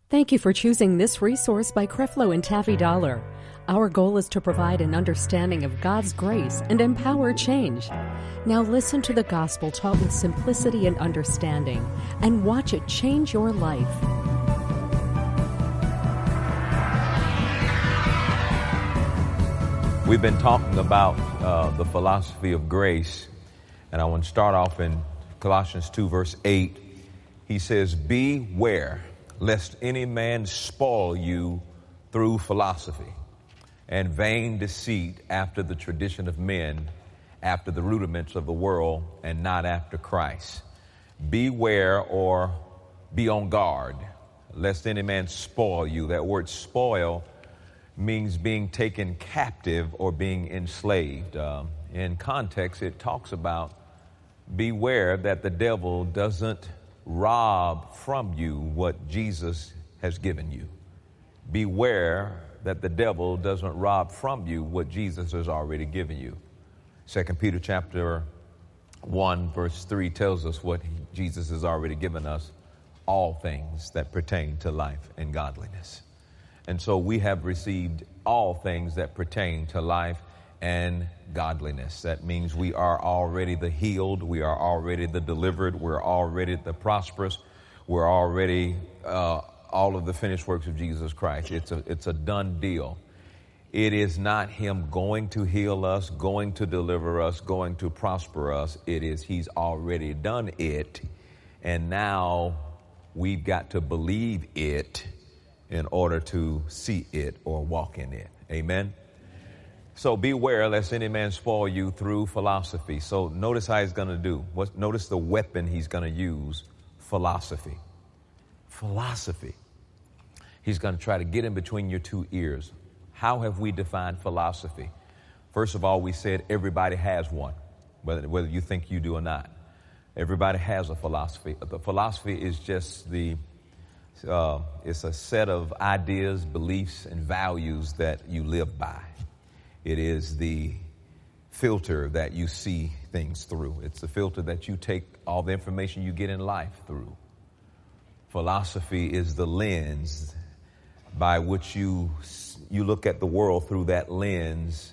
Thank you for choosing this resource by Creflo and Taffy Dollar. Our goal is to provide an understanding of God's grace and empower change. Now listen to the gospel taught with simplicity and understanding, and watch it change your life. We've been talking about the philosophy of grace, and I want to start off in Colossians 2, verse 8. He says, "Beware, lest any man spoil you through philosophy and vain deceit after the tradition of men, after the rudiments of the world, and not after Christ." Beware, or be on guard, lest any man spoil you. That word spoil means being taken captive or being enslaved. In context, it talks about beware that the devil doesn't rob from you what Jesus has given you. Beware that the devil doesn't rob from you what Jesus has already given you. 2 Peter chapter 1 verse 3 tells us what Jesus has already given us, all things that pertain to life and godliness. And so we have received all things that pertain to life and godliness. That means we are already the healed, we are already the delivered, we're already the prosperous, we're already all of the finished works of Jesus Christ. It's a done deal. It is not him going to heal us, going to deliver us, going to prosper us. It is he's already done it, and now we've got to believe it in order to see it or walk in it. Amen? So beware lest any man spoil you through philosophy. So notice how he's going to do. Notice the weapon he's going to use, philosophy. Philosophy. He's going to try to get in between your two ears. How have we defined philosophy? First of all, we said everybody has one, whether you think you do or not. Everybody has a philosophy. The philosophy is just it's a set of ideas, beliefs, and values that you live by. It is the filter that you see things through. It's the filter that you take all the information you get in life through. Philosophy is the lens by which you look at the world through that lens,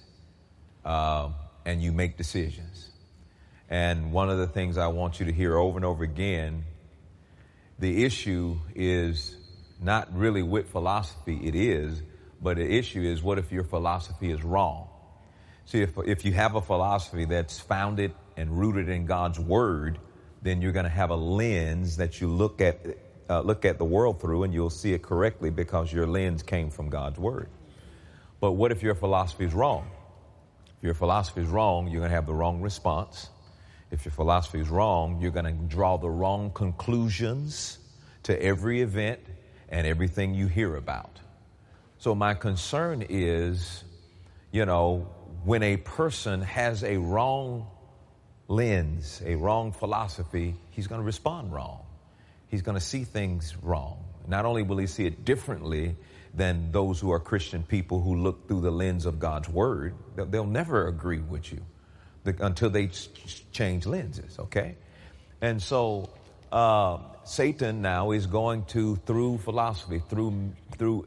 and you make decisions. And one of the things I want you to hear over and over again, the issue is not really with philosophy, it is, but the issue is, what if your philosophy is wrong? See, if you have a philosophy that's founded and rooted in God's word, then you're going to have a lens that you look at the world through, and you'll see it correctly because your lens came from God's word. But what if your philosophy is wrong? If your philosophy is wrong, you're going to have the wrong response. If your philosophy is wrong, you're going to draw the wrong conclusions to every event and everything you hear about. So my concern is, when a person has a wrong lens, a wrong philosophy, he's going to respond wrong. He's going to see things wrong. Not only will he see it differently than those who are Christian people who look through the lens of God's word, they'll never agree with you until they change lenses, okay? And so Satan now is going to, through philosophy, through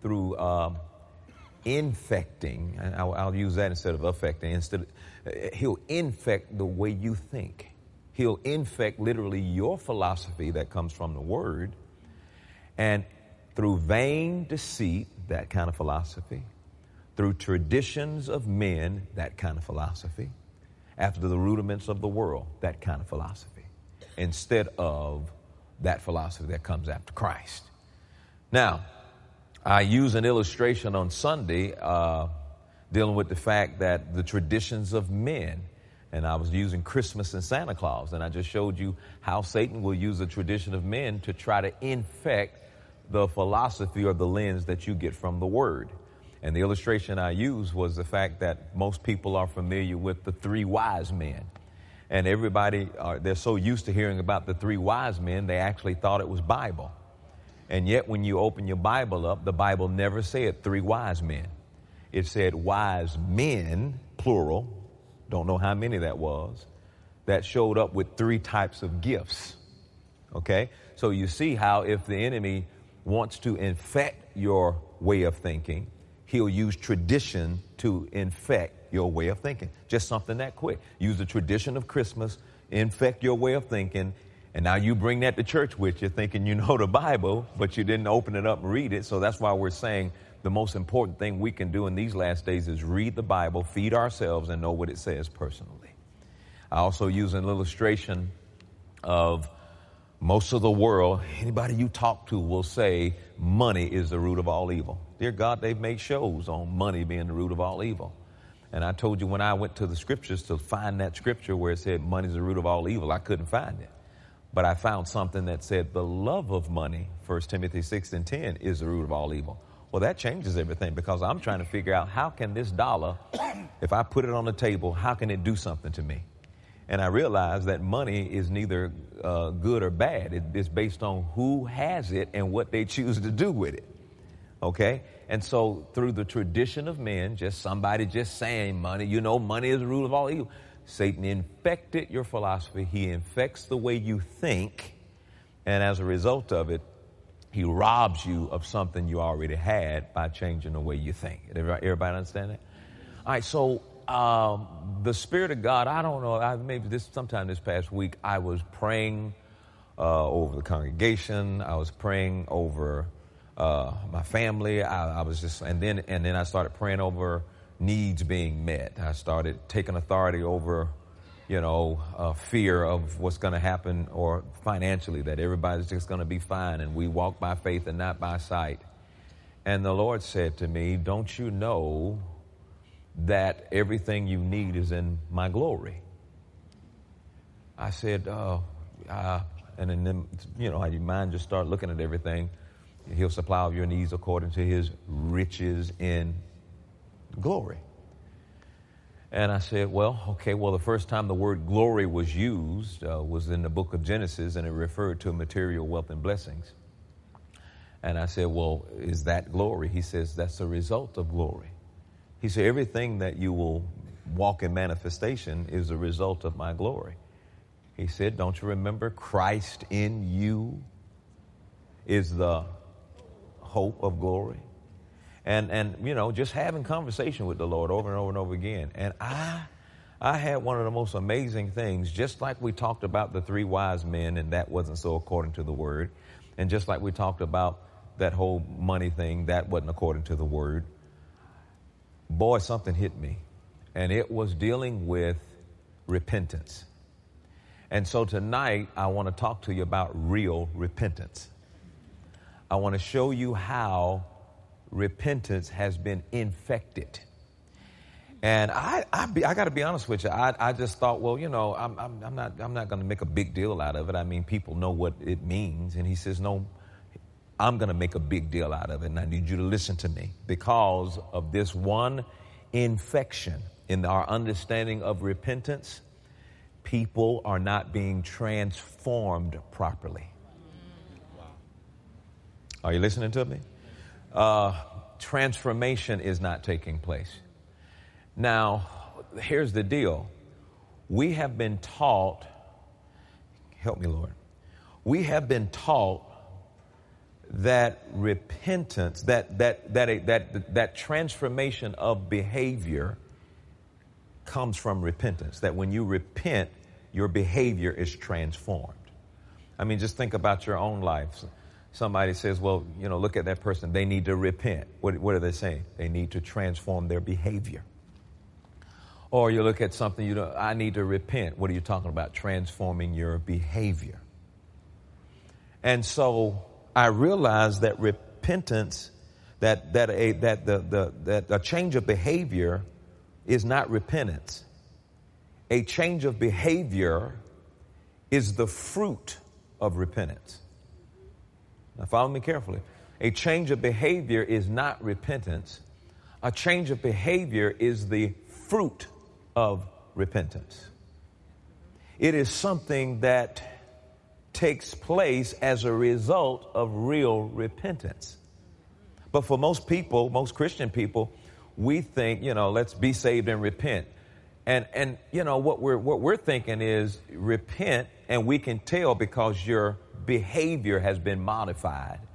infecting, and I'll use that instead of affecting, he'll infect the way you think. He'll infect literally your philosophy that comes from the word, and through vain deceit, that kind of philosophy, through traditions of men, that kind of philosophy, after the rudiments of the world, that kind of philosophy, instead of that philosophy that comes after Christ. Now, I use an illustration on Sunday dealing with the fact that the traditions of men, and I was using Christmas and Santa Claus, and I just showed you how Satan will use the tradition of men to try to infect the philosophy or the lens that you get from the word. And the illustration I used was the fact that most people are familiar with the three wise men. And everybody, they're so used to hearing about the three wise men, they actually thought it was Bible. And yet when you open your Bible up, the Bible never said three wise men. It said wise men, plural, don't know how many that was, that showed up with three types of gifts. Okay? So you see how if the enemy wants to infect your way of thinking, he'll use tradition to infect your way of thinking. Just something that quick. Use the tradition of Christmas, infect your way of thinking, and now you bring that to church with you thinking you know the Bible, but you didn't open it up and read it. So that's why we're saying the most important thing we can do in these last days is read the Bible, feed ourselves, and know what it says personally. I also use an illustration of most of the world. Anybody you talk to will say money is the root of all evil. Dear God, they've made shows on money being the root of all evil. And I told you when I went to the scriptures to find that scripture where it said money is the root of all evil, I couldn't find it. But I found something that said the love of money, 1 Timothy 6:10, is the root of all evil. Well, that changes everything because I'm trying to figure out how can this dollar, if I put it on the table, how can it do something to me? And I realized that money is neither good or bad. It's based on who has it and what they choose to do with it. Okay? And so through the tradition of men, just somebody just saying money, you know, money is the root of all evil. Satan infected your philosophy. He infects the way you think. And as a result of it, he robs you of something you already had by changing the way you think. Everybody understand that? All right, so the Spirit of God, I don't know, sometime this past week, I was praying over the congregation. I was praying over my family. And then I started praying over needs being met. I started taking authority over, fear of what's going to happen or financially, that everybody's just going to be fine and we walk by faith and not by sight. And the Lord said to me, don't you know that everything you need is in my glory? I said, and then, how your mind just start looking at everything. He'll supply all your needs according to his riches in glory. And I said, the first time the word glory was used was in the book of Genesis, and it referred to material wealth and blessings. And I said, well, is that glory? He says, that's a result of glory. He said, everything that you will walk in manifestation is a result of my glory. He said, don't you remember Christ in you is the hope of glory? And just having conversation with the Lord over and over and over again. And I had one of the most amazing things, just like we talked about the 3 wise men, and that wasn't so according to the word. And just like we talked about that whole money thing, that wasn't according to the word. Boy, something hit me. And it was dealing with repentance. And so tonight, I want to talk to you about real repentance. I want to show you how repentance has been infected. And I got to be honest with you. I just thought, I'm not going to make a big deal out of it. I mean, people know what it means. And he says, no, I'm going to make a big deal out of it. And I need you to listen to me because of this one infection in our understanding of repentance. People are not being transformed properly. Are you listening to me? Transformation is not taking place. Now, here's the deal. We have been taught, help me, Lord. We have been taught that repentance, that transformation of behavior comes from repentance. That when you repent, your behavior is transformed. I mean, just think about your own life. Somebody says, look at that person. They need to repent. What are they saying? They need to transform their behavior. Or you look at something, I need to repent. What are you talking about? Transforming your behavior. And so I realized that repentance, that a change of behavior is not repentance. A change of behavior is the fruit of repentance. Now follow me carefully. A change of behavior is not repentance. A change of behavior is the fruit of repentance. It is something that takes place as a result of real repentance. But for most people, most Christian people, we think, let's be saved and repent. And what we're thinking is repent, and we can tell because your behavior has been modified,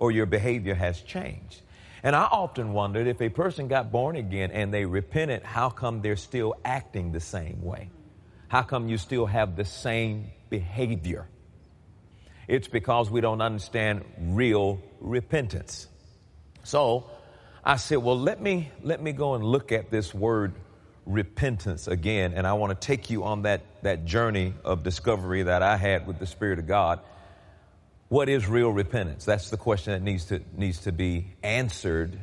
or your behavior has changed. And I often wondered, if a person got born again and they repented, how come they're still acting the same way? How come you still have the same behavior? It's because we don't understand real repentance. So I said, well, let me go and look at this word repentance again. And I want to take you on that journey of discovery that I had with the Spirit of God. What is real repentance? That's the question that needs to be answered,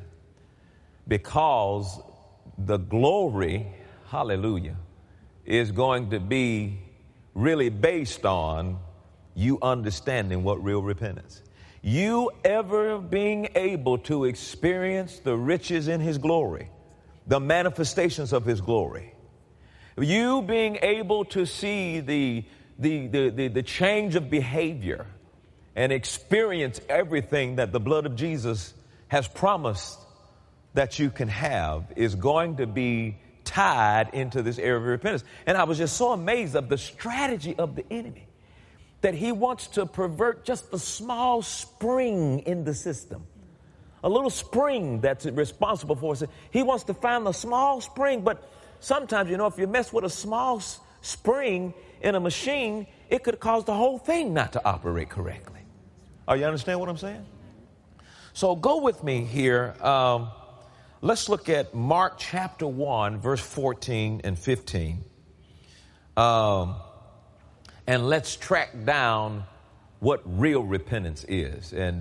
because the glory, hallelujah, is going to be really based on you understanding what real repentance. You ever being able to experience the riches in His glory, the manifestations of His glory. You being able to see the change of behavior and experience everything that the blood of Jesus has promised that you can have is going to be tied into this area of repentance. And I was just so amazed of the strategy of the enemy, that he wants to pervert just the small spring in the system. A little spring that's responsible for it. He wants to find the small spring, but sometimes, if you mess with a small spring in a machine, it could cause the whole thing not to operate correctly. Are you understand what I'm saying? So go with me here. Let's look at Mark chapter 1, verse 14 and 15. And let's track down what real repentance is. And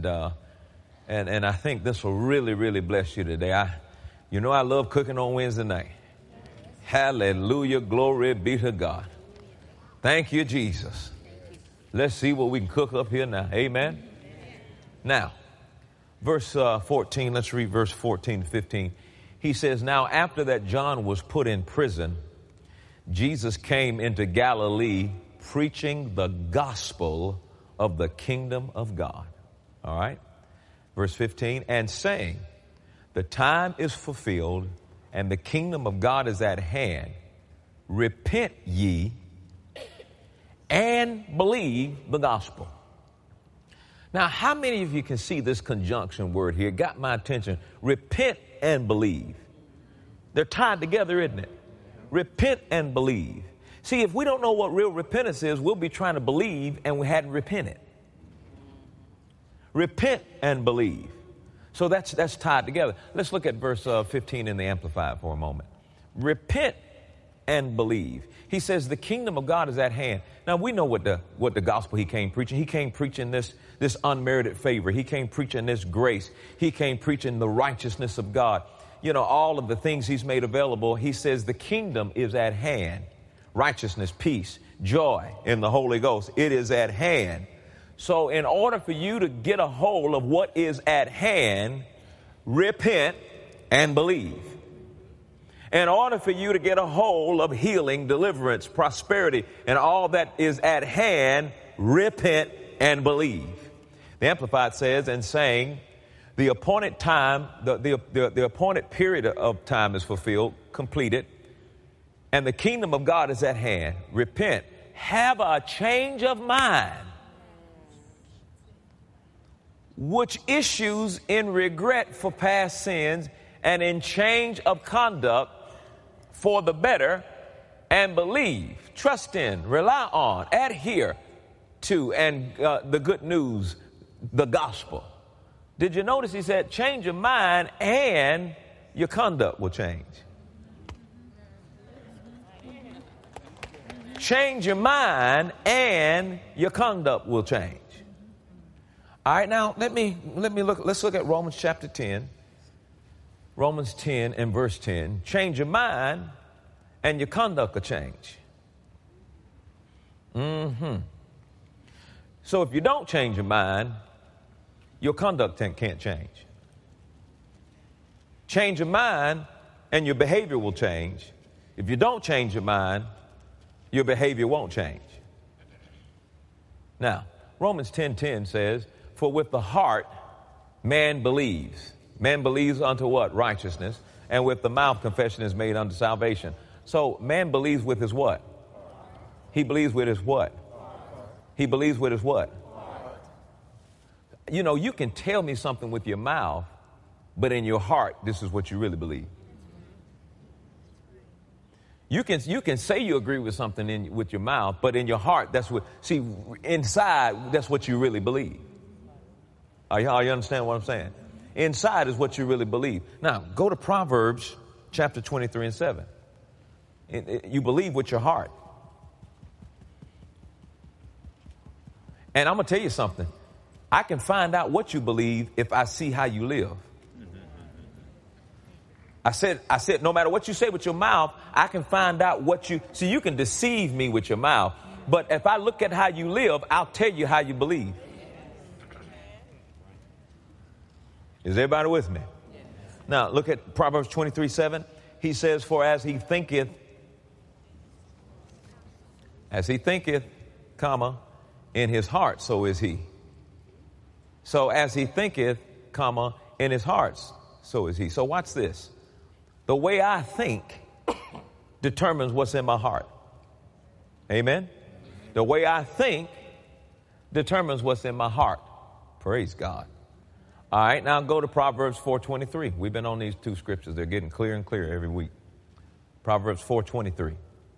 I think this will really, really bless you today. I love cooking on Wednesday night. Hallelujah. Glory be to God. Thank you, Jesus. Let's see what we can cook up here now. Amen. Now, verse 14, let's read verse 14 to 15. He says, now after that John was put in prison, Jesus came into Galilee preaching the gospel of the kingdom of God. All right. Verse 15, and saying, the time is fulfilled and the kingdom of God is at hand. Repent ye and believe the gospel. Now, how many of you can see this conjunction word here? It got my attention. Repent and believe. They're tied together, isn't it? Repent and believe. See, if we don't know what real repentance is, we'll be trying to believe and we hadn't repented. Repent and believe. So that's tied together. Let's look at verse 15 in the Amplified for a moment. Repent and believe. He says the kingdom of God is at hand. Now we know what the gospel he came preaching. He came preaching this unmerited favor. He came preaching this grace. He came preaching the righteousness of God. All of the things he's made available. He says the kingdom is at hand. Righteousness, peace, joy in the Holy Ghost. It is at hand. So in order for you to get a hold of what is at hand, repent and believe. In order for you to get a hold of healing, deliverance, prosperity, and all that is at hand, repent and believe. The Amplified says, and saying, the appointed time, the appointed period of time is fulfilled, completed, and the kingdom of God is at hand. Repent. Have a change of mind, which issues in regret for past sins and in change of conduct for the better, and believe, trust in, rely on, adhere to, and the good news, the gospel. Did you notice he said, change your mind and your conduct will change. Change your mind and your conduct will change. All right, now let me look. Let's look at Romans chapter 10. Romans 10 and verse 10. Change your mind and your conduct will change. So if you don't change your mind, your conduct can't change. Change your mind and your behavior will change. If you don't change your mind, your behavior won't change. Now, Romans 10:10 says, for with the heart man believes. Man believes unto what? Righteousness. And with the mouth confession is made unto salvation. So man believes with his what? He believes with his what? He believes with his what? You know, you can tell me something with your mouth, but in your heart, this is what you really believe. You can say you agree with something with your mouth, but in your heart, inside, that's what you really believe. Are you understand what I'm saying? Inside is what you really believe. Now, go to Proverbs chapter 23 and 7. You believe with your heart. And I'm going to tell you something. I can find out what you believe if I see how you live. I said, no matter what you say with your mouth, I can find out see, you can deceive me with your mouth, but if I look at how you live, I'll tell you how you believe. Is everybody with me? Now, look at Proverbs 23:7. He says, for as he thinketh, comma, in his heart, so is he. So as he thinketh, comma, in his heart, so is he. So watch this. The way I think determines what's in my heart. Amen? The way I think determines what's in my heart. Praise God. All right, now go to Proverbs 4:23. We've been on these two scriptures. They're getting clearer and clearer every week. Proverbs 4:23.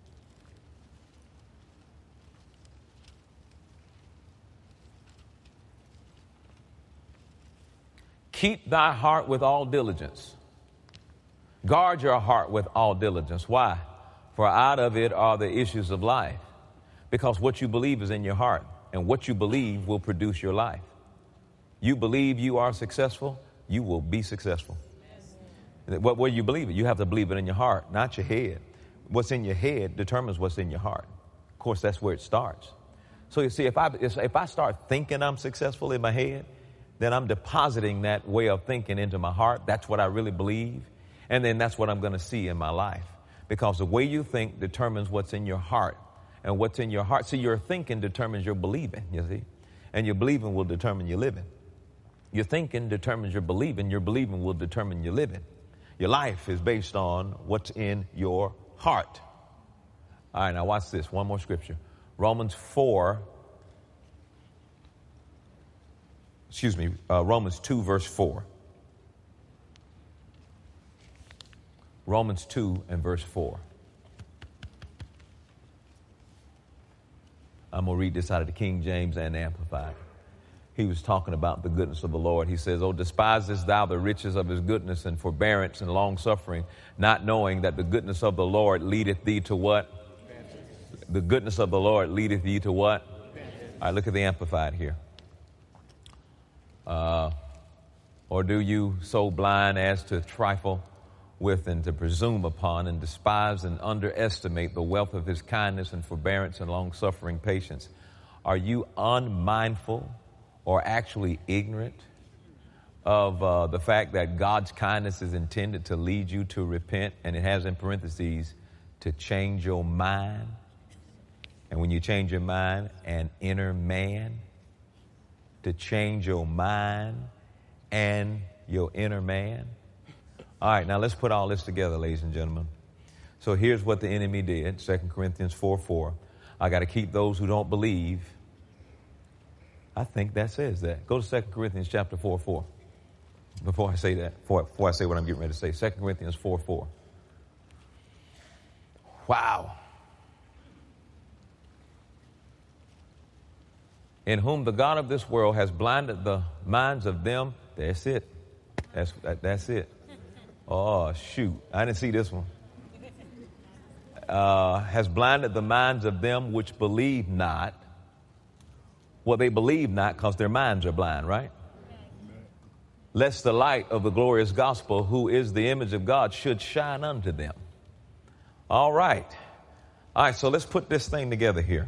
Keep thy heart with all diligence. Guard your heart with all diligence. Why? For out of it are the issues of life. Because what you believe is in your heart, and what you believe will produce your life. You believe you are successful, you will be successful. What do you believe it? You have to believe it in your heart, not your head. What's in your head determines what's in your heart. Of course, that's where it starts. So you see, if I start thinking I'm successful in my head, then I'm depositing that way of thinking into my heart. That's what I really believe. And then that's what I'm going to see in my life. Because the way you think determines what's in your heart. And what's in your heart. See, your thinking determines your believing, you see. And your believing will determine your living. Your thinking determines your believing. Your believing will determine your living. Your life is based on what's in your heart. All right, now watch this. One more scripture. Romans 2, verse 4. Romans 2 and verse 4. I'm going to read this out of the King James and Amplified. He was talking about the goodness of the Lord. He says, "O despisest thou the riches of his goodness and forbearance and long suffering, not knowing that the goodness of the Lord leadeth thee to what? The goodness of the Lord leadeth thee to what?" All right, look at the Amplified here. Or do you so blind as to trifle with and to presume upon and despise and underestimate the wealth of his kindness and forbearance and long-suffering patience? Are you unmindful or actually ignorant of the fact that God's kindness is intended to lead you to repent? And it has in parentheses, to change your mind. And when you change your mind, an inner man. To change your mind and your inner man. All right, now let's put all this together, ladies and gentlemen. So here's what the enemy did, 2 Corinthians 4:4. I got to keep those who don't believe. I think that says that. Go to 2 Corinthians chapter 4:4. Before I say that, before I say what I'm getting ready to say, 2 Corinthians 4:4. Wow. In whom the God of this world has blinded the minds of them. That's it. That's it. Oh, shoot. I didn't see this one. Has blinded the minds of them which believe not. Well, they believe not because their minds are blind, right? Lest the light of the glorious gospel, who is the image of God, should shine unto them. All right. All right, so let's put this thing together here.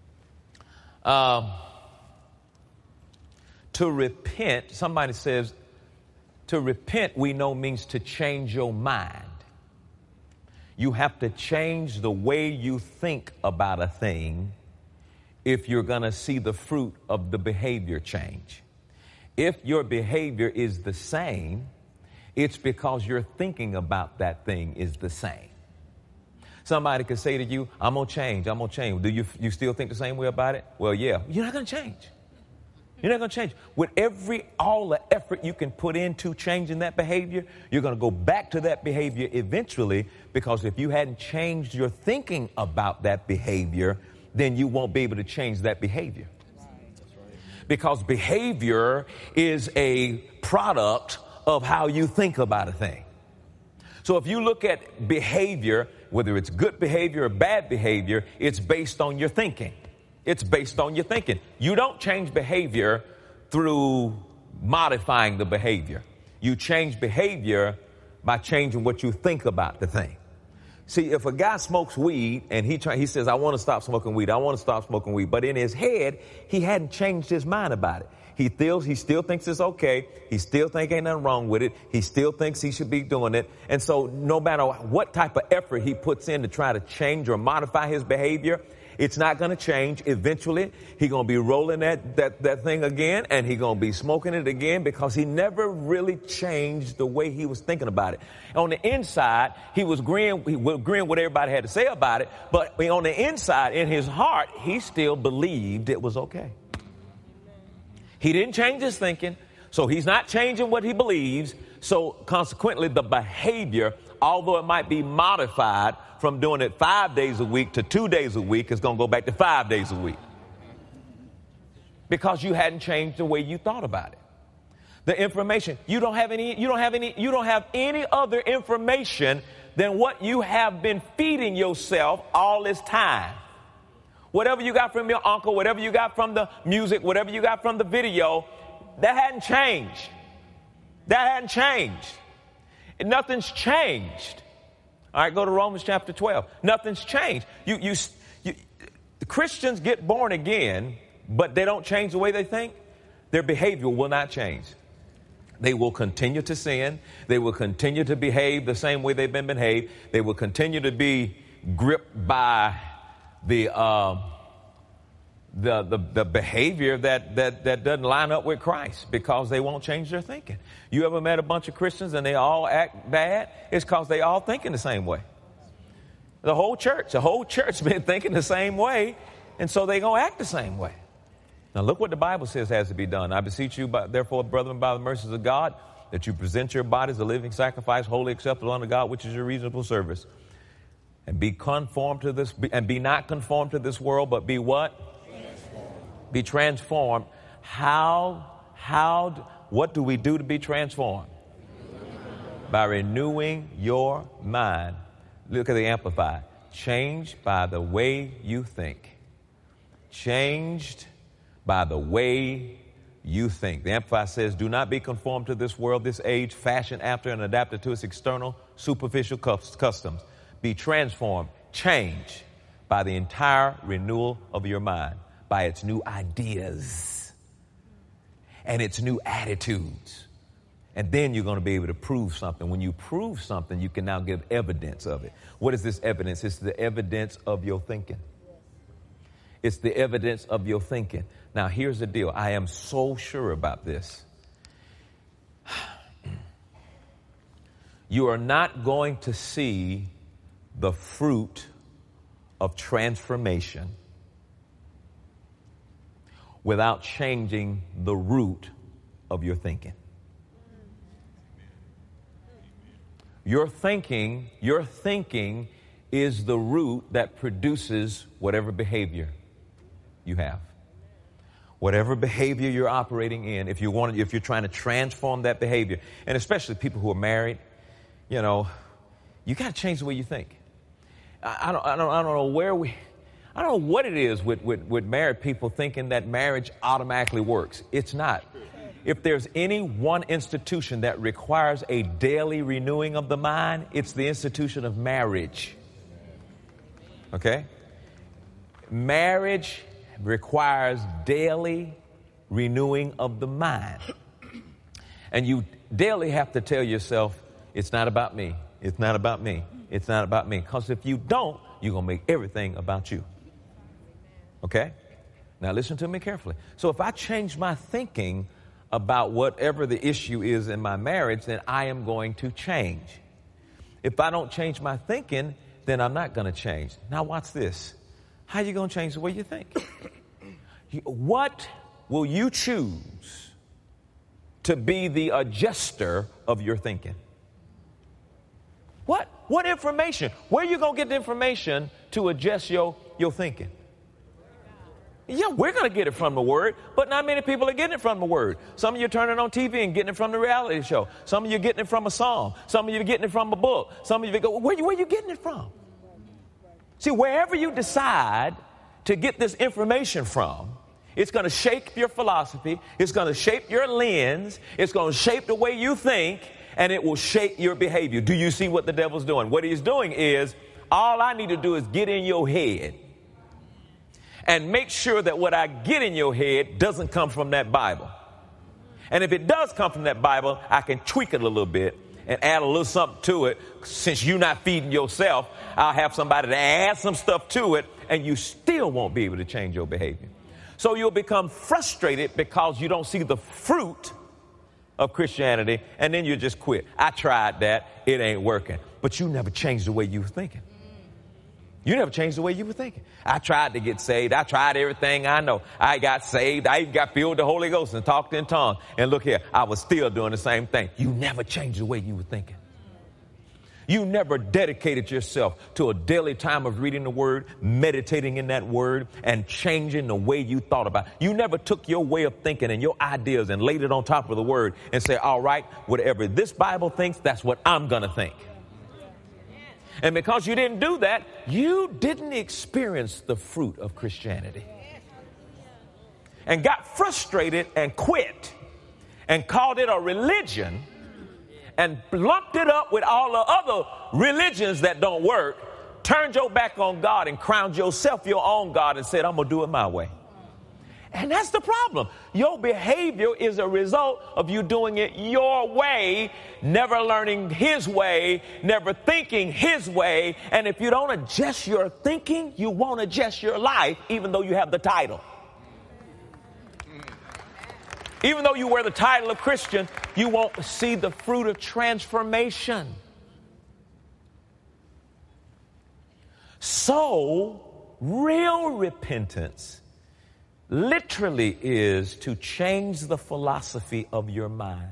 To repent, somebody says, to repent, we know, means to change your mind. You have to change the way you think about a thing if you're going to see the fruit of the behavior change. If your behavior is the same, it's because your thinking about that thing is the same. Somebody could say to you, I'm going to change, I'm going to change. Do you still think the same way about it? Well, yeah. You're not going to change. You're not going to change. With all the effort you can put into changing that behavior, you're going to go back to that behavior eventually, because if you hadn't changed your thinking about that behavior, then you won't be able to change that behavior. Because behavior is a product of how you think about a thing. So if you look at behavior, whether it's good behavior or bad behavior, it's based on your thinking. It's based on your thinking. You don't change behavior through modifying the behavior. You change behavior by changing what you think about the thing. See, if a guy smokes weed and he says, I want to stop smoking weed, I want to stop smoking weed, but in his head, he hadn't changed his mind about it. He still thinks it's okay. He still thinks ain't nothing wrong with it. He still thinks he should be doing it. And so no matter what type of effort he puts in to try to change or modify his behavior, it's not going to change. Eventually, he's going to be rolling that thing again, and he's going to be smoking it again, because he never really changed the way he was thinking about it. On the inside, he was agreeing what everybody had to say about it, but on the inside, in his heart, he still believed it was okay. He didn't change his thinking, so he's not changing what he believes. So consequently, the behavior, although it might be modified from doing it 5 days a week to 2 days a week, is going to go back to 5 days a week, because you hadn't changed the way you thought about it. The information, you don't have any other information than what you have been feeding yourself all this time. Whatever you got from your uncle, whatever you got from the music, whatever you got from the video, that hadn't changed. That hadn't changed. And nothing's changed. All right, go to Romans chapter 12. Nothing's changed. The Christians get born again, but they don't change the way they think. Their behavior will not change. They will continue to sin. They will continue to behave the same way they've been behaved. They will continue to be gripped by the behavior that doesn't line up with Christ, because they won't change their thinking. You ever met a bunch of Christians and they all act bad? It's because they all thinking the same way. The whole church been thinking the same way, and so they gonna act the same way. Now look what the Bible says has to be done. I beseech you, therefore, brethren, by the mercies of God, that you present your bodies a living sacrifice, wholly acceptable unto God, which is your reasonable service. And be conformed to this, and be not conformed to this world, but be what? Transformed. Be transformed. What do we do to be transformed? By renewing your mind. Look at the Amplified. Changed by the way you think. Changed by the way you think. The Amplified says, do not be conformed to this world, this age, fashioned after and adapted to its external, superficial customs. Be transformed, changed by the entire renewal of your mind, by its new ideas and its new attitudes. And then you're going to be able to prove something. When you prove something, you can now give evidence of it. What is this evidence? It's the evidence of your thinking. It's the evidence of your thinking. Now, here's the deal. I am so sure about this. You are not going to see the fruit of transformation without changing the root of your thinking. Your thinking is the root that produces whatever behavior you have. Whatever behavior you're operating in, if you're trying to transform that behavior, and especially people who are married, you got to change the way you think. I don't know what it is with married people thinking that marriage automatically works. It's not. If there's any one institution that requires a daily renewing of the mind, it's the institution of marriage. Okay? Marriage requires daily renewing of the mind. And you daily have to tell yourself, it's not about me. It's not about me. It's not about me. Because if you don't, you're going to make everything about you. Okay? Now listen to me carefully. So if I change my thinking about whatever the issue is in my marriage, then I am going to change. If I don't change my thinking, then I'm not going to change. Now watch this. How are you going to change the way you think? What will you choose to be the adjuster of your thinking? What information? Where are you going to get the information to adjust your thinking? Yeah, we're going to get it from the Word, but not many people are getting it from the Word. Some of you are turning on TV and getting it from the reality show. Some of you are getting it from a song. Some of you are getting it from a book. Some of you go, where are you getting it from? See, wherever you decide to get this information from, it's going to shape your philosophy. It's going to shape your lens. It's going to shape the way you think, and it will shape your behavior. Do you see what the devil's doing? What he's doing is, all I need to do is get in your head and make sure that what I get in your head doesn't come from that Bible. And if it does come from that Bible, I can tweak it a little bit and add a little something to it. Since you're not feeding yourself, I'll have somebody to add some stuff to it, and you still won't be able to change your behavior. So you'll become frustrated because you don't see the fruit of Christianity, and then you just quit. I tried that. It ain't working. But you never changed the way you were thinking. You never changed the way you were thinking. I tried to get saved. I tried everything I know. I got saved. I even got filled with the Holy Ghost and talked in tongues. And look here, I was still doing the same thing. You never changed the way you were thinking. You never dedicated yourself to a daily time of reading the Word, meditating in that Word, and changing the way you thought about it. You never took your way of thinking and your ideas and laid it on top of the Word and say, all right, whatever this Bible thinks, that's what I'm going to think. And because you didn't do that, you didn't experience the fruit of Christianity. And got frustrated and quit and called it a religion and lumped it up with all the other religions that don't work, turned your back on God and crowned yourself your own God and said, I'm going to do it my way. And that's the problem. Your behavior is a result of you doing it your way, never learning His way, never thinking His way. And if you don't adjust your thinking, you won't adjust your life, even though you have the title. Even though you wear the title of Christian, you won't see the fruit of transformation. So, real repentance literally is to change the philosophy of your mind.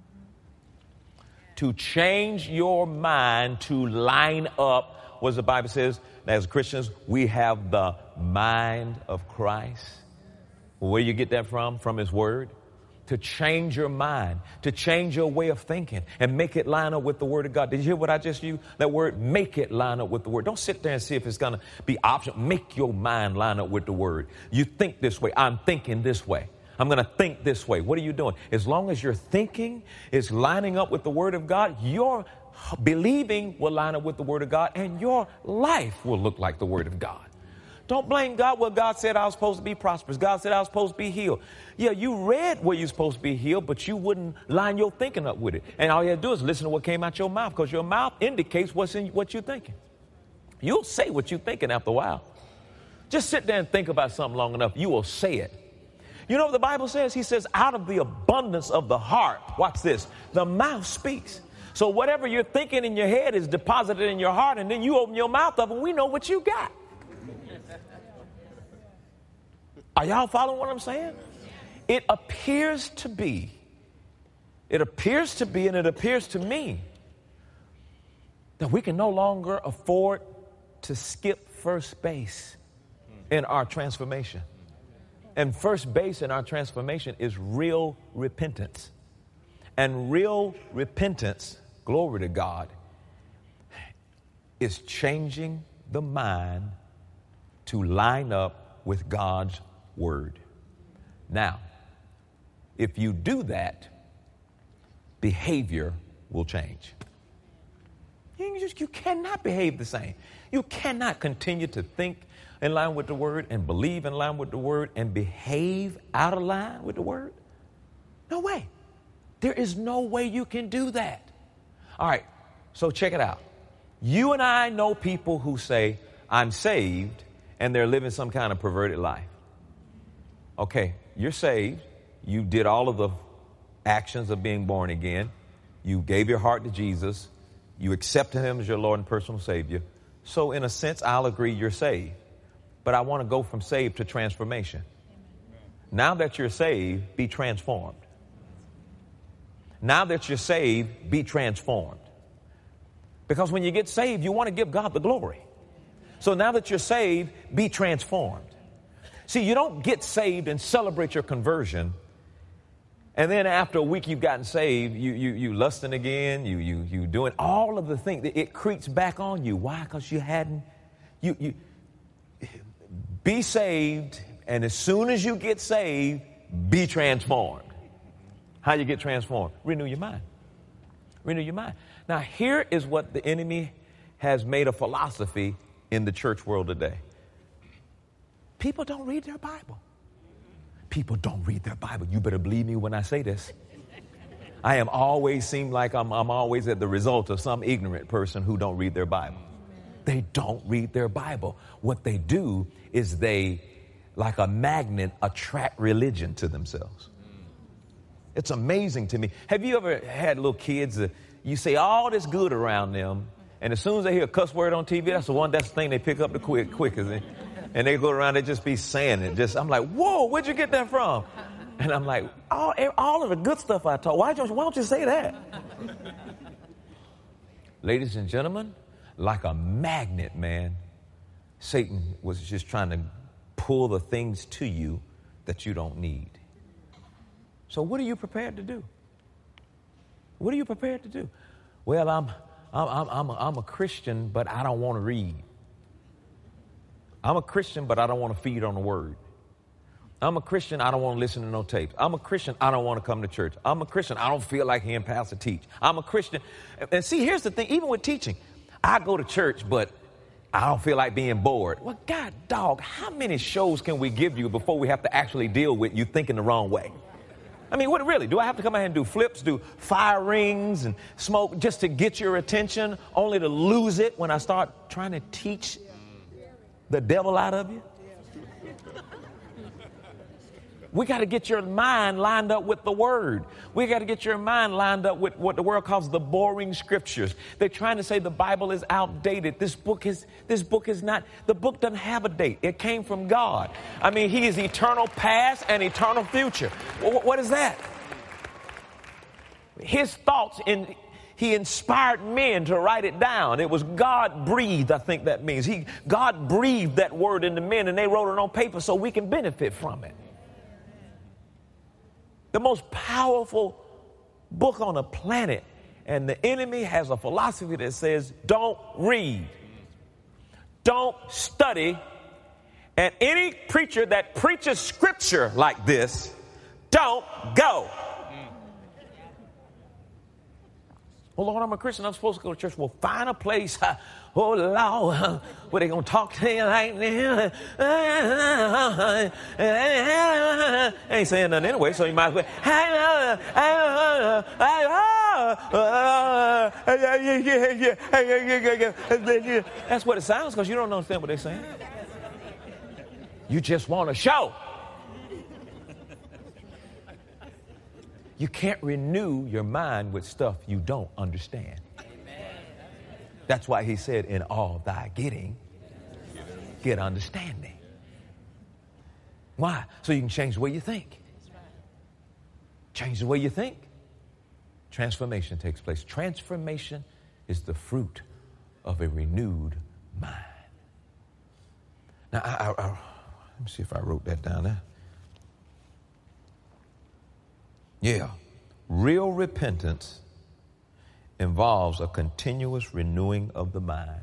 To change your mind to line up, what the Bible says, as Christians, we have the mind of Christ. Where do you get that from? From His Word. To change your mind, to change your way of thinking and make it line up with the Word of God. Did you hear what I just used? That word, make it line up with the Word. Don't sit there and see if it's going to be optional. Make your mind line up with the Word. You think this way. I'm thinking this way. I'm going to think this way. What are you doing? As long as your thinking is lining up with the Word of God, your believing will line up with the Word of God, and your life will look like the Word of God. Don't blame God. Well, God said I was supposed to be prosperous. God said I was supposed to be healed. Yeah, you read where you're supposed to be healed, but you wouldn't line your thinking up with it. And all you have to do is listen to what came out your mouth, because your mouth indicates what's in what you're thinking. You'll say what you're thinking after a while. Just sit there and think about something long enough. You will say it. You know what the Bible says? He says, out of the abundance of the heart, watch this, the mouth speaks. So whatever you're thinking in your head is deposited in your heart, and then you open your mouth up and we know what you got. Are y'all following what I'm saying? It appears to be, and it appears to me that we can no longer afford to skip first base in our transformation. And first base in our transformation is real repentance. And real repentance, glory to God, is changing the mind to line up with God's Word. Now, if you do that, behavior will change. You cannot behave the same. You cannot continue to think in line with the Word and believe in line with the Word and behave out of line with the Word. No way. There is no way you can do that. All right, so check it out. You and I know people who say, I'm saved, and they're living some kind of perverted life. Okay, you're saved. You did all of the actions of being born again. You gave your heart to Jesus. You accepted Him as your Lord and personal Savior. So in a sense, I'll agree you're saved. But I want to go from saved to transformation. Now that you're saved, be transformed. Now that you're saved, be transformed. Because when you get saved, you want to give God the glory. So now that you're saved, be transformed. See, you don't get saved and celebrate your conversion, and then after a week you've gotten saved, you lusting again, you doing all of the things. It creeps back on you. Why? Because you hadn't. You be saved, and as soon as you get saved, be transformed. How you get transformed? Renew your mind. Renew your mind. Now, here is what the enemy has made a philosophy in the church world today. People don't read their Bible. People don't read their Bible. You better believe me when I say this. I am always seem like I'm always at the result of some ignorant person who don't read their Bible. They don't read their Bible. What they do is they, like a magnet, attract religion to themselves. It's amazing to me. Have you ever had little kids that you say all this good around them, and as soon as they hear a cuss word on TV, that's the thing they pick up the quick, isn't it? And they go around, they just be saying it. I'm like, whoa, where'd you get that from? And I'm like, all of the good stuff I taught, why don't you say that? Ladies and gentlemen, like a magnet, man, Satan was just trying to pull the things to you that you don't need. So what are you prepared to do? What are you prepared to do? Well, I'm a Christian, but I don't want to read. I'm a Christian, but I don't want to feed on the word. I'm a Christian, I don't want to listen to no tapes. I'm a Christian, I don't want to come to church. I'm a Christian, I don't feel like hearing pastor teach. I'm a Christian. And see, here's the thing, even with teaching, I go to church, but I don't feel like being bored. Well, God, dog, how many shows can we give you before we have to actually deal with you thinking the wrong way? I mean, what really? Do I have to come out and do flips, do fire rings and smoke just to get your attention, only to lose it when I start trying to teach the devil out of you? We got to get your mind lined up with the word. We got to get your mind lined up with what the world calls the boring scriptures. They're trying to say the Bible is outdated. This book is not. The book doesn't have a date. It came from God. I mean, he is eternal past and eternal future. What is that? His thoughts he inspired men to write it down. It was God breathed, I think that means. God breathed that word into men, and they wrote it on paper so we can benefit from it. The most powerful book on the planet. And the enemy has a philosophy that says, don't read, don't study, and any preacher that preaches scripture like this, don't go. Well, Lord, I'm a Christian. I'm supposed to go to church. Well, find a place. Oh, Lord, where they going to talk to you like this? Ain't saying nothing anyway, so you might as well. That's what it sounds, because you don't understand what they're saying. You just want a show. You can't renew your mind with stuff you don't understand. Amen. That's why he said, in all thy getting, get understanding. Why? So you can change the way you think. Change the way you think. Transformation takes place. Transformation is the fruit of a renewed mind. Now, let me see if I wrote that down there. Yeah, real repentance involves a continuous renewing of the mind.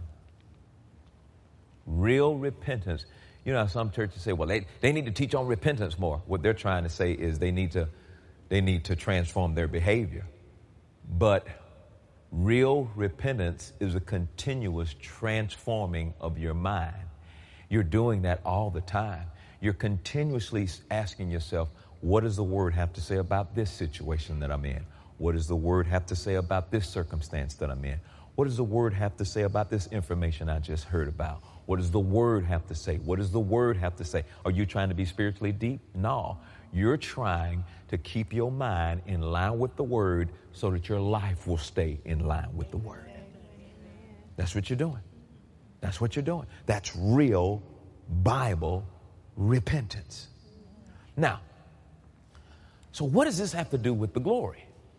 Real repentance. You know, some churches say, well, they need to teach on repentance more. What they're trying to say is they need to transform their behavior. But real repentance is a continuous transforming of your mind. You're doing that all the time. You're continuously asking yourself, what does the word have to say about this situation that I'm in? What does the word have to say about this circumstance that I'm in? What does the word have to say about this information I just heard about? What does the word have to say? What does the word have to say? Are you trying to be spiritually deep? No. You're trying to keep your mind in line with the word so that your life will stay in line with the word. That's what you're doing. That's what you're doing. That's real Bible repentance. Now, So what does this have to do with the glory?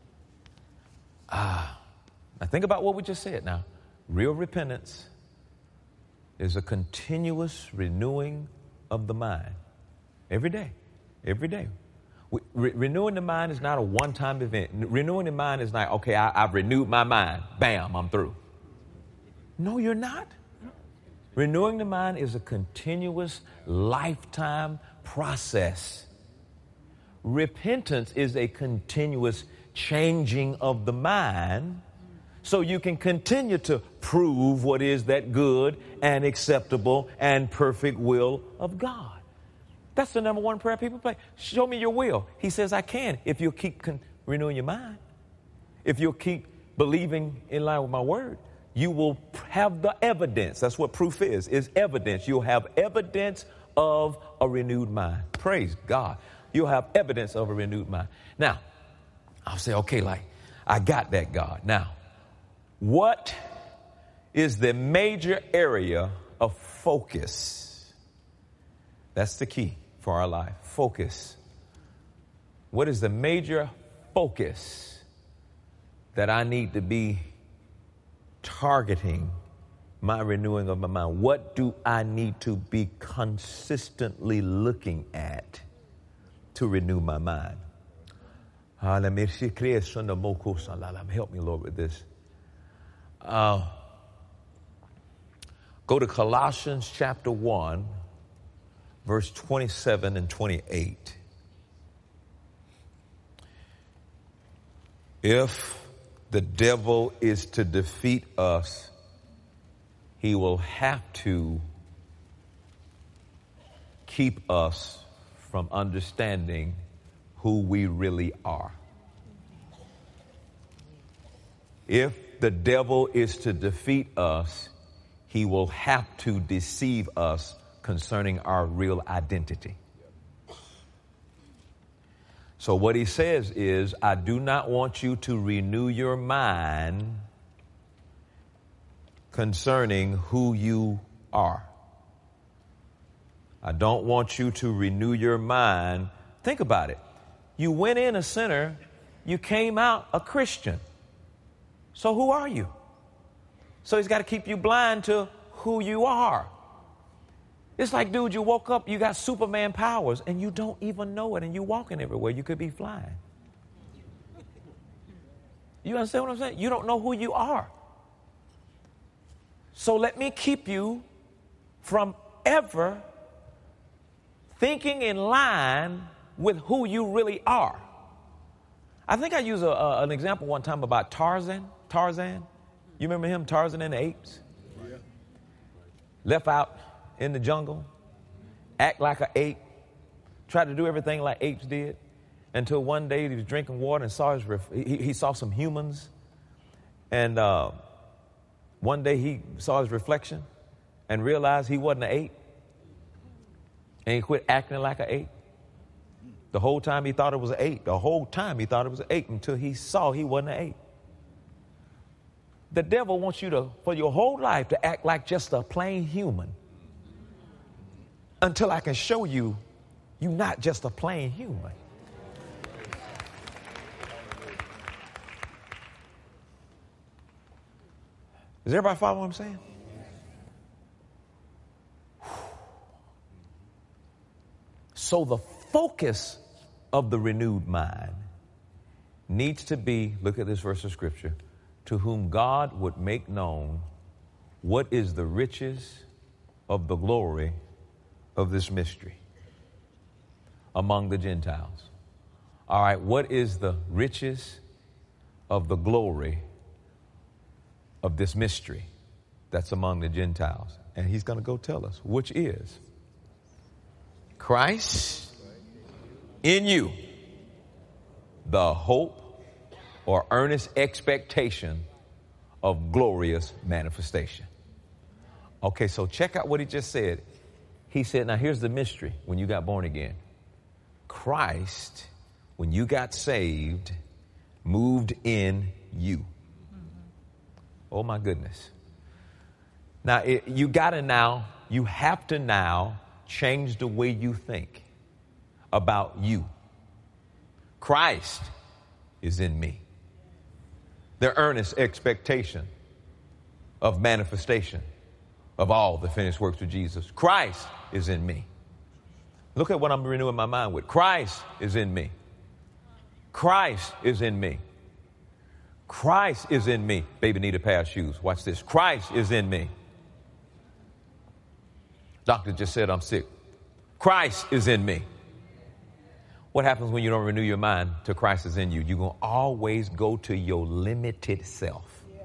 Now think about what we just said now. Real repentance is a continuous renewing of the mind. Every day. Every day. Renewing the mind is not a one-time event. Renewing the mind is not, okay, I've renewed my mind. Bam, I'm through. No, you're not. Renewing the mind is a continuous lifetime process. Repentance is a continuous changing of the mind so you can continue to prove what is that good and acceptable and perfect will of God. That's the number one prayer people pray. Show me your will. He says, I can if you'll keep renewing your mind. If you'll keep believing in line with my word, you will have the evidence. That's what proof is evidence. You'll have evidence of a renewed mind. Praise God. You'll have evidence of a renewed mind. Now, I'll say, okay, like, I got that, God. Now, what is the major area of focus? That's the key for our life. Focus. What is the major focus that I need to be targeting my renewing of my mind? What do I need to be consistently looking at to renew my mind? Help me, Lord, with this. Go to Colossians chapter 1, verse 27 and 28. If the devil is to defeat us, he will have to keep us from understanding who we really are. If the devil is to defeat us, he will have to deceive us concerning our real identity. So what he says is, I do not want you to renew your mind concerning who you are. I don't want you to renew your mind. Think about it. You went in a sinner, you came out a Christian. So who are you? So he's got to keep you blind to who you are. It's like, dude, you woke up, you got Superman powers, and you don't even know it, and you're walking everywhere. You could be flying. You understand what I'm saying? You don't know who you are. So let me keep you from ever thinking in line with who you really are. I think I used an example one time about Tarzan. You remember him, Tarzan and the Apes? Yeah. Left out in the jungle, act like an ape, tried to do everything like apes did, until one day he was drinking water and saw he saw some humans, and one day he saw his reflection and realized he wasn't an ape, and he quit acting like an ape. The whole time he thought it was an ape. The whole time he thought it was an ape until he saw he wasn't an ape. The devil wants you to, for your whole life, to act like just a plain human until I can show you you're not just a plain human. Does everybody follow what I'm saying? So the focus of the renewed mind needs to be, look at this verse of scripture, to whom God would make known what is the riches of the glory of this mystery among the Gentiles. All right, what is the riches of the glory of this mystery that's among the Gentiles? And he's going to go tell us, which is Christ in you, the hope or earnest expectation of glorious manifestation. Okay, so check out what he just said. He said, now here's the mystery when you got born again. Christ, when you got saved, moved in you. Oh my goodness. Now, you have to now change the way you think about you. Christ is in me. Their earnest expectation of manifestation of all the finished works of Jesus. Christ is in me. Look at what I'm renewing my mind with. Christ is in me. Christ is in me. Christ is in me. Baby need a pair of shoes. Watch this. Christ is in me. Doctor just said I'm sick. Christ is in me. What happens when you don't renew your mind to Christ is in you? You're going to always go to your limited self.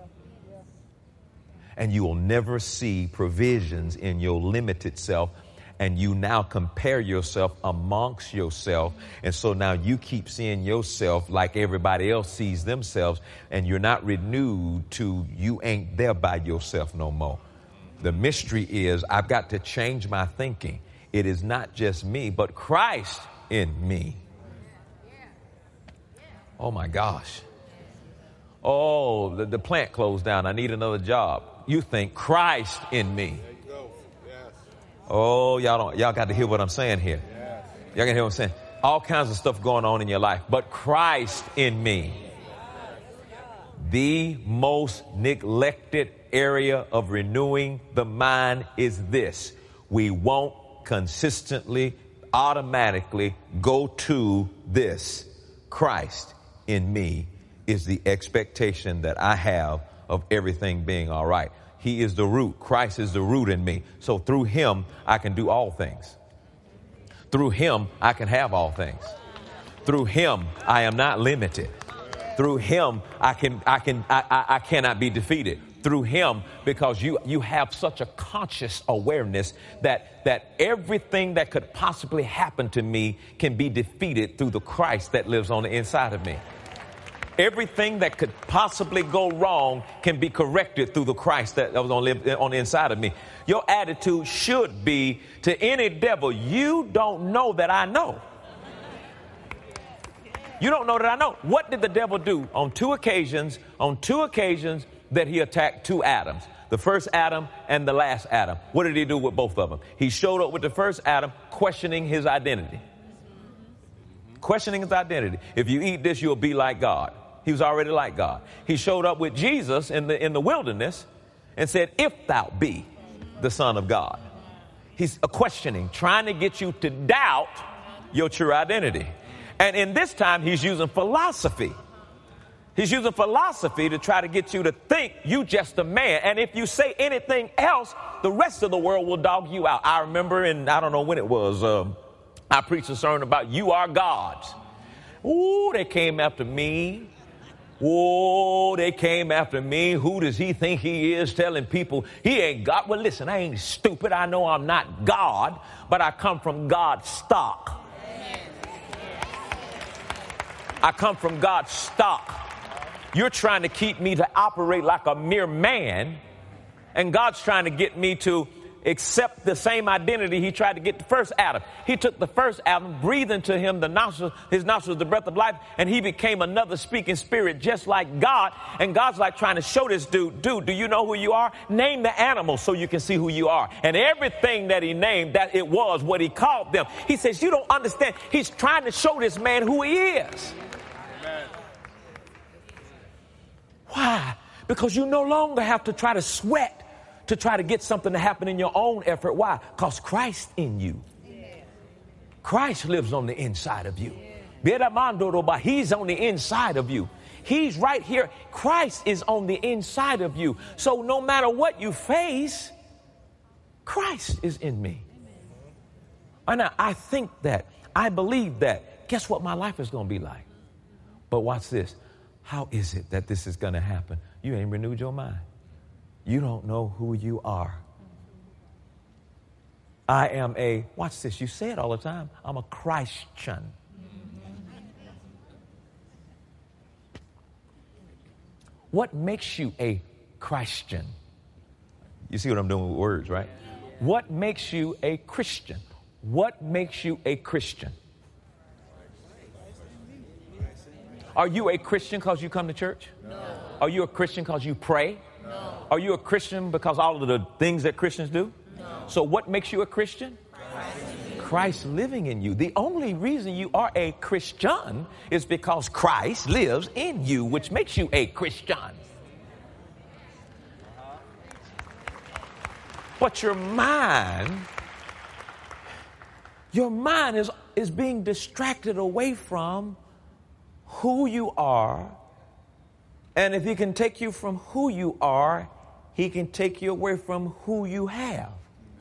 And you will never see provisions in your limited self. And you now compare yourself amongst yourself. And so now you keep seeing yourself like everybody else sees themselves. And you're not renewed to you ain't there by yourself no more. The mystery is I've got to change my thinking. It is not just me, but Christ in me. Oh, my gosh. Oh, the plant closed down. I need another job. You think Christ in me. Oh, y'all got to hear what I'm saying here. Y'all can hear what I'm saying. All kinds of stuff going on in your life, but Christ in me. The most neglected area of renewing the mind is this. We won't consistently, automatically go to this. Christ in me is the expectation that I have of everything being all right. He is the root. Christ is the root in me. So through him, I can do all things. Through him, I can have all things. Through him, I am not limited. Through him, I cannot be defeated. Through him, because you have such a conscious awareness that everything that could possibly happen to me can be defeated through the Christ that lives on the inside of me. Everything that could possibly go wrong can be corrected through the Christ that was on the inside of me. Your attitude should be to any devil, you don't know that I know. You don't know that I know. What did the devil do on two occasions that he attacked two Adams? The first Adam and the last Adam. What did he do with both of them? He showed up with the first Adam questioning his identity. Questioning his identity. If you eat this, you'll be like God. He was already like God. He showed up with Jesus in the wilderness and said, if thou be the Son of God. He's questioning, trying to get you to doubt your true identity. And in this time, he's using philosophy. He's using philosophy to try to get you to think you just a man. And if you say anything else, the rest of the world will dog you out. I remember, and I don't know when it was, I preached a sermon about you are gods. Ooh, they came after me. Whoa, they came after me. Who does he think he is telling people he ain't God? Well, listen, I ain't stupid. I know I'm not God, but I come from God's stock. I come from God's stock. You're trying to keep me to operate like a mere man, and God's trying to get me to accept the same identity he tried to get the first Adam. He took the first Adam, breathed into him his nostrils, the breath of life, and he became another speaking spirit just like God. And God's like trying to show this dude, do you know who you are? Name the animals so you can see who you are. And everything that he named, that it was what he called them. He says, you don't understand. He's trying to show this man who he is. Amen. Why? Because you no longer have to try to sweat to try to get something to happen in your own effort. Why? Because Christ in you. Christ lives on the inside of you. He's on the inside of you. He's right here. Christ is on the inside of you. So no matter what you face, Christ is in me. And I think that, I believe that. Guess what my life is going to be like? But watch this. How is it that this is going to happen? You ain't renewed your mind. You don't know who you are. I am watch this, you say it all the time, I'm a Christian. What makes you a Christian? You see what I'm doing with words, right? What makes you a Christian? What makes you a Christian? Are you a Christian because you come to church? No. Are you a Christian because you pray? No. Are you a Christian because all of the things that Christians do? No. So what makes you a Christian? Christ living in you. The only reason you are a Christian is because Christ lives in you, which makes you a Christian. But your mind is being distracted away from who you are. And if he can take you from who you are, he can take you away from who you have.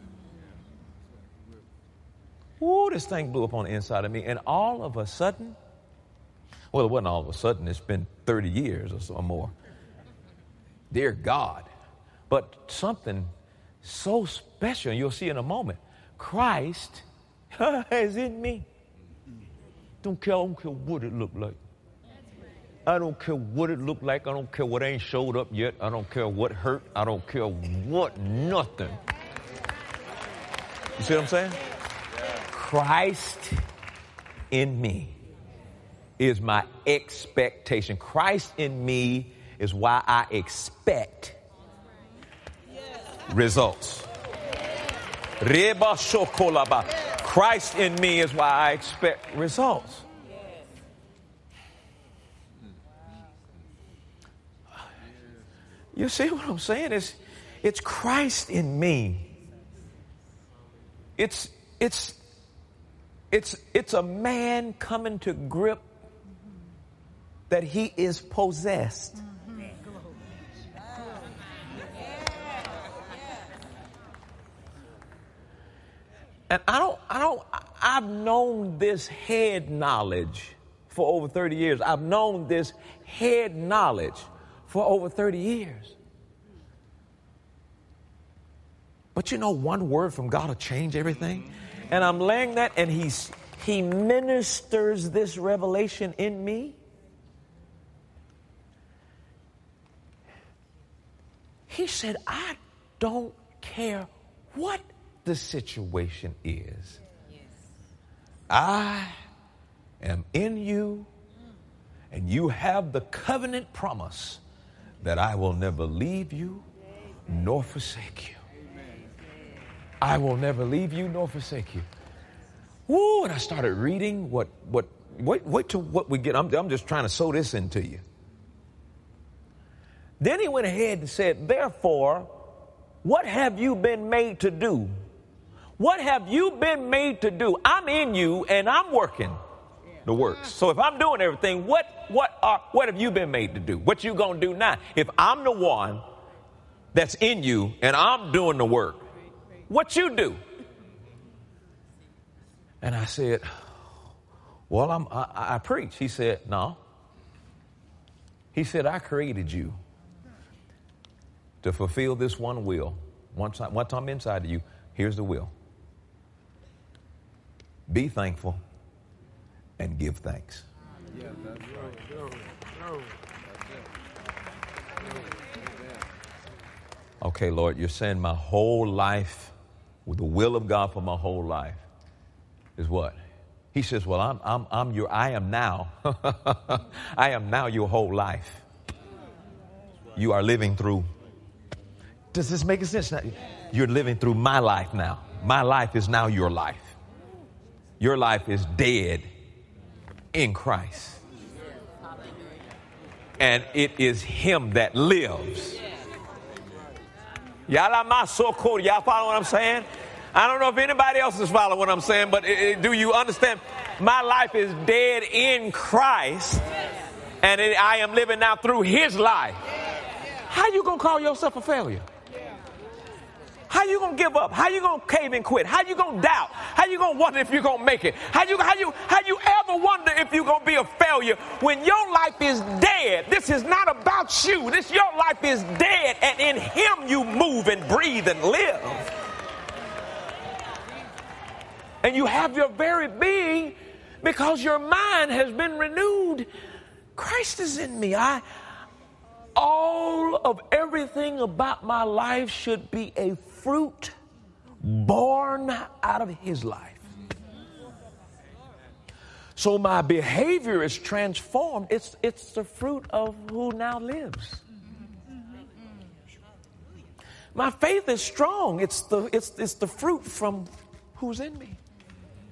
Ooh, this thing blew up on the inside of me. And all of a sudden, well, it wasn't all of a sudden. It's been 30 years or so or more. Dear God. But something so special, you'll see in a moment. Christ is in me. I don't care what it looked like. I don't care what it looked like. I don't care what ain't showed up yet. I don't care what hurt. I don't care what, nothing. You see what I'm saying? Christ in me is my expectation. Christ in me is why I expect results. Christ in me is why I expect results. You see what I'm saying? It's Christ in me. It's a man coming to grip that he is possessed. And I've known this head knowledge for over 30 years. I've known this head knowledge for over 30 years. But you know, one word from God will change everything. And I'm laying that, and he ministers this revelation in me. He said, I don't care what the situation is. I am in you, and you have the covenant promise that I will never leave you nor forsake you. I will never leave you nor forsake you. Woo, and I started reading wait till what we get. I'm just trying to sew this into you. Then he went ahead and said, therefore, what have you been made to do? What have you been made to do? I'm in you and I'm working the works. So if I'm doing everything, what have you been made to do? What you gonna do now? If I'm the one that's in you and I'm doing the work, what you do? And I said, well, I preach. He said, no. He said, I created you to fulfill this one will. Once I'm inside of you, here's the will. Be thankful and give thanks. Yeah, that's right. Okay, Lord, you're saying my whole life, with the will of God for my whole life, is what? He says, well, I am now your whole life. You are living through. Does this make sense? You're living through my life now. My life is now your life. Your life is dead in Christ. And it is him that lives. Y'all follow what I'm saying? I don't know if anybody else is following what I'm saying, but do you understand? My life is dead in Christ, and I am living now through his life. How you going to call yourself a failure? How you going to give up? How you going to cave and quit? How you going to doubt? How you going to wonder if you're going to make it? How you ever wonder if you're going to be a failure when your life is dead? This is not about you. Your life is dead, and in him you move and breathe and live. And you have your very being because your mind has been renewed. Christ is in me. All of everything about my life should be a fruit born out of his life. So my behavior is transformed. It's the fruit of who now lives. My faith is strong. It's the fruit from who's in me.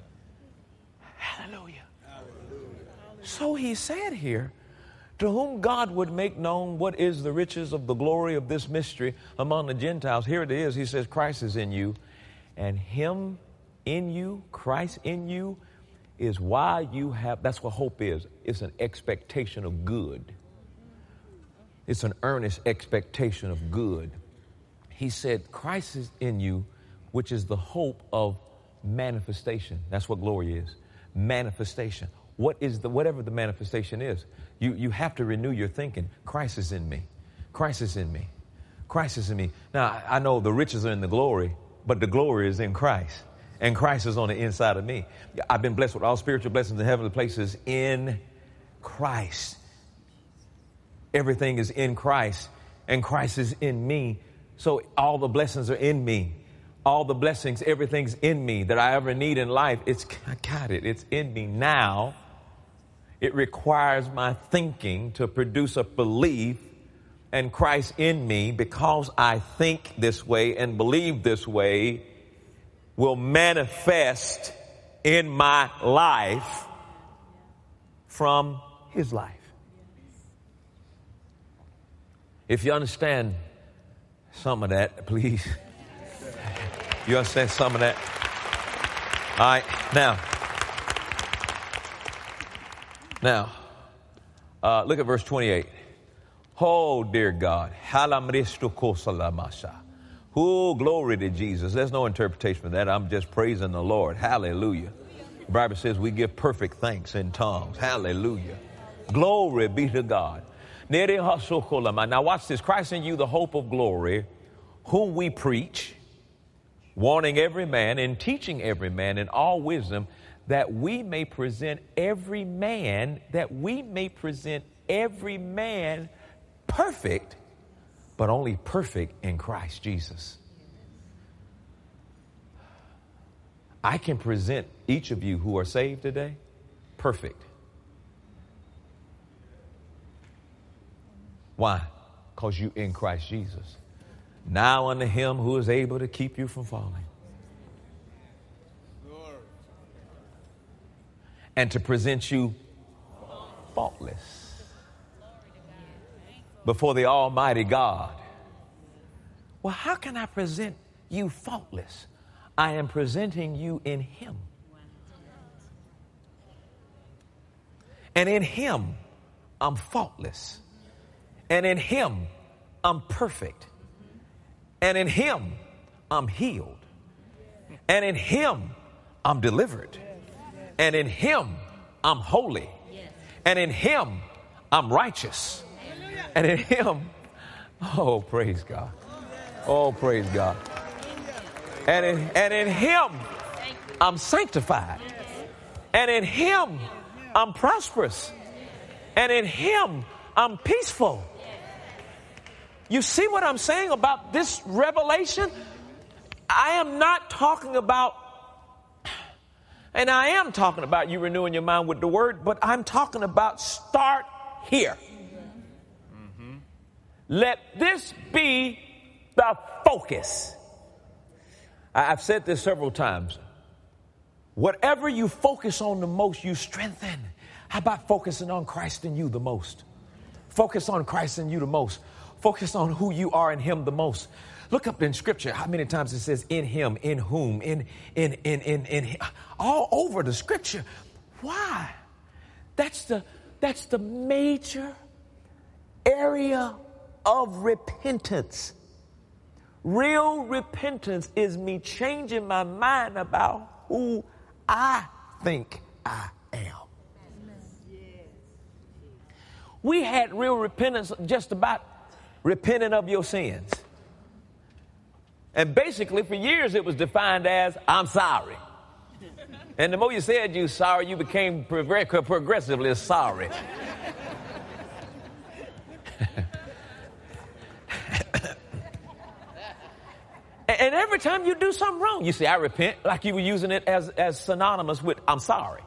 Hallelujah. So he said here, to whom God would make known what is the riches of the glory of this mystery among the Gentiles. Here it is. He says, Christ is in you, and him in you, Christ in you, is why you have, that's what hope is. It's an expectation of good. It's an earnest expectation of good. He said, Christ is in you, which is the hope of manifestation. That's what glory is. Manifestation. Whatever the manifestation is, you have to renew your thinking. Christ is in me. Christ is in me. Christ is in me. Now, I know the riches are in the glory, but the glory is in Christ. And Christ is on the inside of me. I've been blessed with all spiritual blessings in heavenly places in Christ. Everything is in Christ, and Christ is in me. So all the blessings are in me. All the blessings, everything's in me that I ever need in life. I got it. It's in me now. It requires my thinking to produce a belief, and Christ in me, because I think this way and believe this way, will manifest in my life from his life. If you understand some of that, please. You understand some of that? All right. Now, look at verse 28. Oh, dear God. Oh, glory to Jesus. There's no interpretation for that. I'm just praising the Lord. Hallelujah. The Bible says we give perfect thanks in tongues. Hallelujah. Glory be to God. Now watch this. Christ in you, the hope of glory, whom we preach, warning every man and teaching every man in all wisdom, that we may present every man perfect, but only perfect in Christ Jesus. I can present each of you who are saved today perfect. Why? Because you in Christ Jesus. Now unto him who is able to keep you from falling. And to present you faultless before the Almighty God. Well, how can I present you faultless? I am presenting you in him. And in him, I'm faultless. And in him, I'm perfect. And in him, I'm healed. And in him, I'm delivered. And in him, I'm holy. And in him, I'm righteous. And in him, oh, praise God. Oh, praise God. And in him, I'm sanctified. And in him, I'm prosperous. And in him, I'm peaceful. You see what I'm saying about this revelation? I am not talking about, and I am talking about you renewing your mind with the word, but I'm talking about start here. Mm-hmm. Let this be the focus. I've said this several times. Whatever you focus on the most, you strengthen. How about focusing on Christ in you the most? Focus on Christ in you the most. Focus on who you are in him the most. Look up in scripture how many times it says in him, in whom, in all over the scripture. Why? That's the major area of repentance. Real repentance is me changing my mind about who I think I am. We had real repentance just about repenting of your sins. And basically for years it was defined as, I'm sorry. And the more you said you're sorry, you became progressively sorry. And every time you do something wrong, you say, I repent, like you were using it as synonymous with, I'm sorry.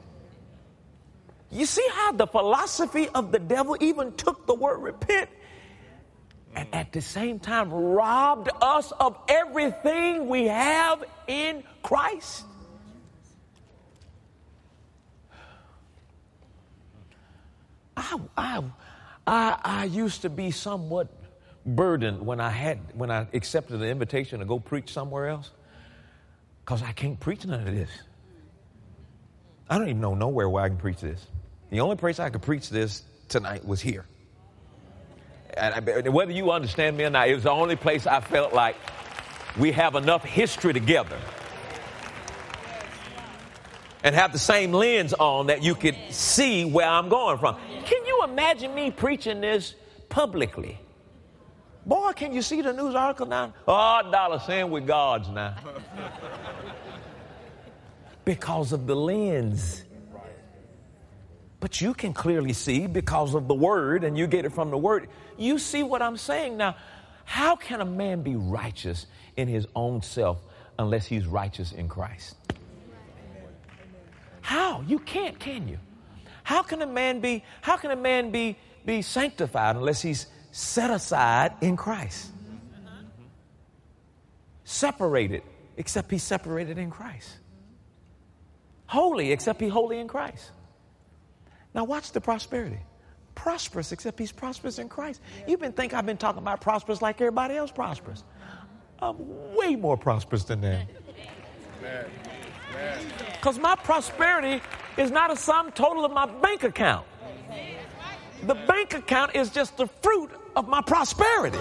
You see how the philosophy of the devil even took the word repent and at the same time robbed us of everything we have in Christ? I used to be somewhat burdened when I accepted the invitation to go preach somewhere else, because I can't preach none of this. I don't even know nowhere where I can preach this. The only place I could preach this tonight was here. And whether you understand me or not, it was the only place I felt like we have enough history together and have the same lens on that you could see where I'm going from. Can you imagine me preaching this publicly? Boy, can you see the news article now? Oh, dollar saying we're gods now. Because of the lens. But you can clearly see because of the word, and you get it from the word. You see what I'm saying now. How can a man be righteous in his own self unless he's righteous in Christ? How? You can't, can you? How can a man be sanctified unless he's set aside in Christ? Separated, except he's separated in Christ. Holy, except he's holy in Christ. Now watch the prosperity. Prosperous, except he's prosperous in Christ. You've been thinking I've been talking about prosperous like everybody else prosperous. I'm way more prosperous than that. Because my prosperity is not a sum total of my bank account. The bank account is just the fruit of my prosperity.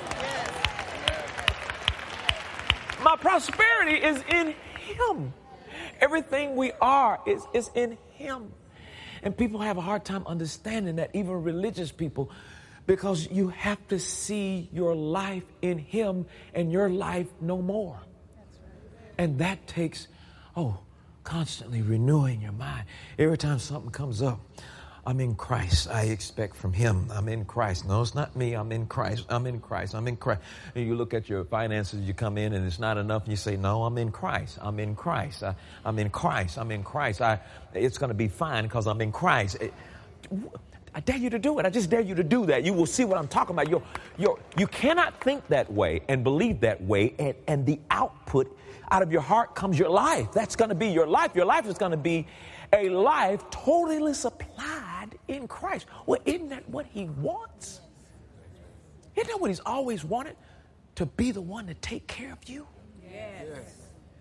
My prosperity is in Him. Everything we are is in Him. And people have a hard time understanding that, even religious people, because you have to see your life in Him and your life no more. And that takes, constantly renewing your mind. Every time something comes up, I'm in Christ. I expect from Him. I'm in Christ. No, it's not me. I'm in Christ. I'm in Christ. I'm in Christ. And you look at your finances, you come in and it's not enough. And you say, no, I'm in Christ. I'm in Christ. I'm in Christ. I'm in Christ. It's going to be fine because I'm in Christ. I dare you to do it. I just dare you to do that. You will see what I'm talking about. You cannot think that way and believe that way. And the output out of your heart comes your life. That's going to be your life. Your life is going to be a life totally supplied in Christ. Well, isn't that what He wants? Isn't that what He's always wanted? To be the one to take care of you? Yes.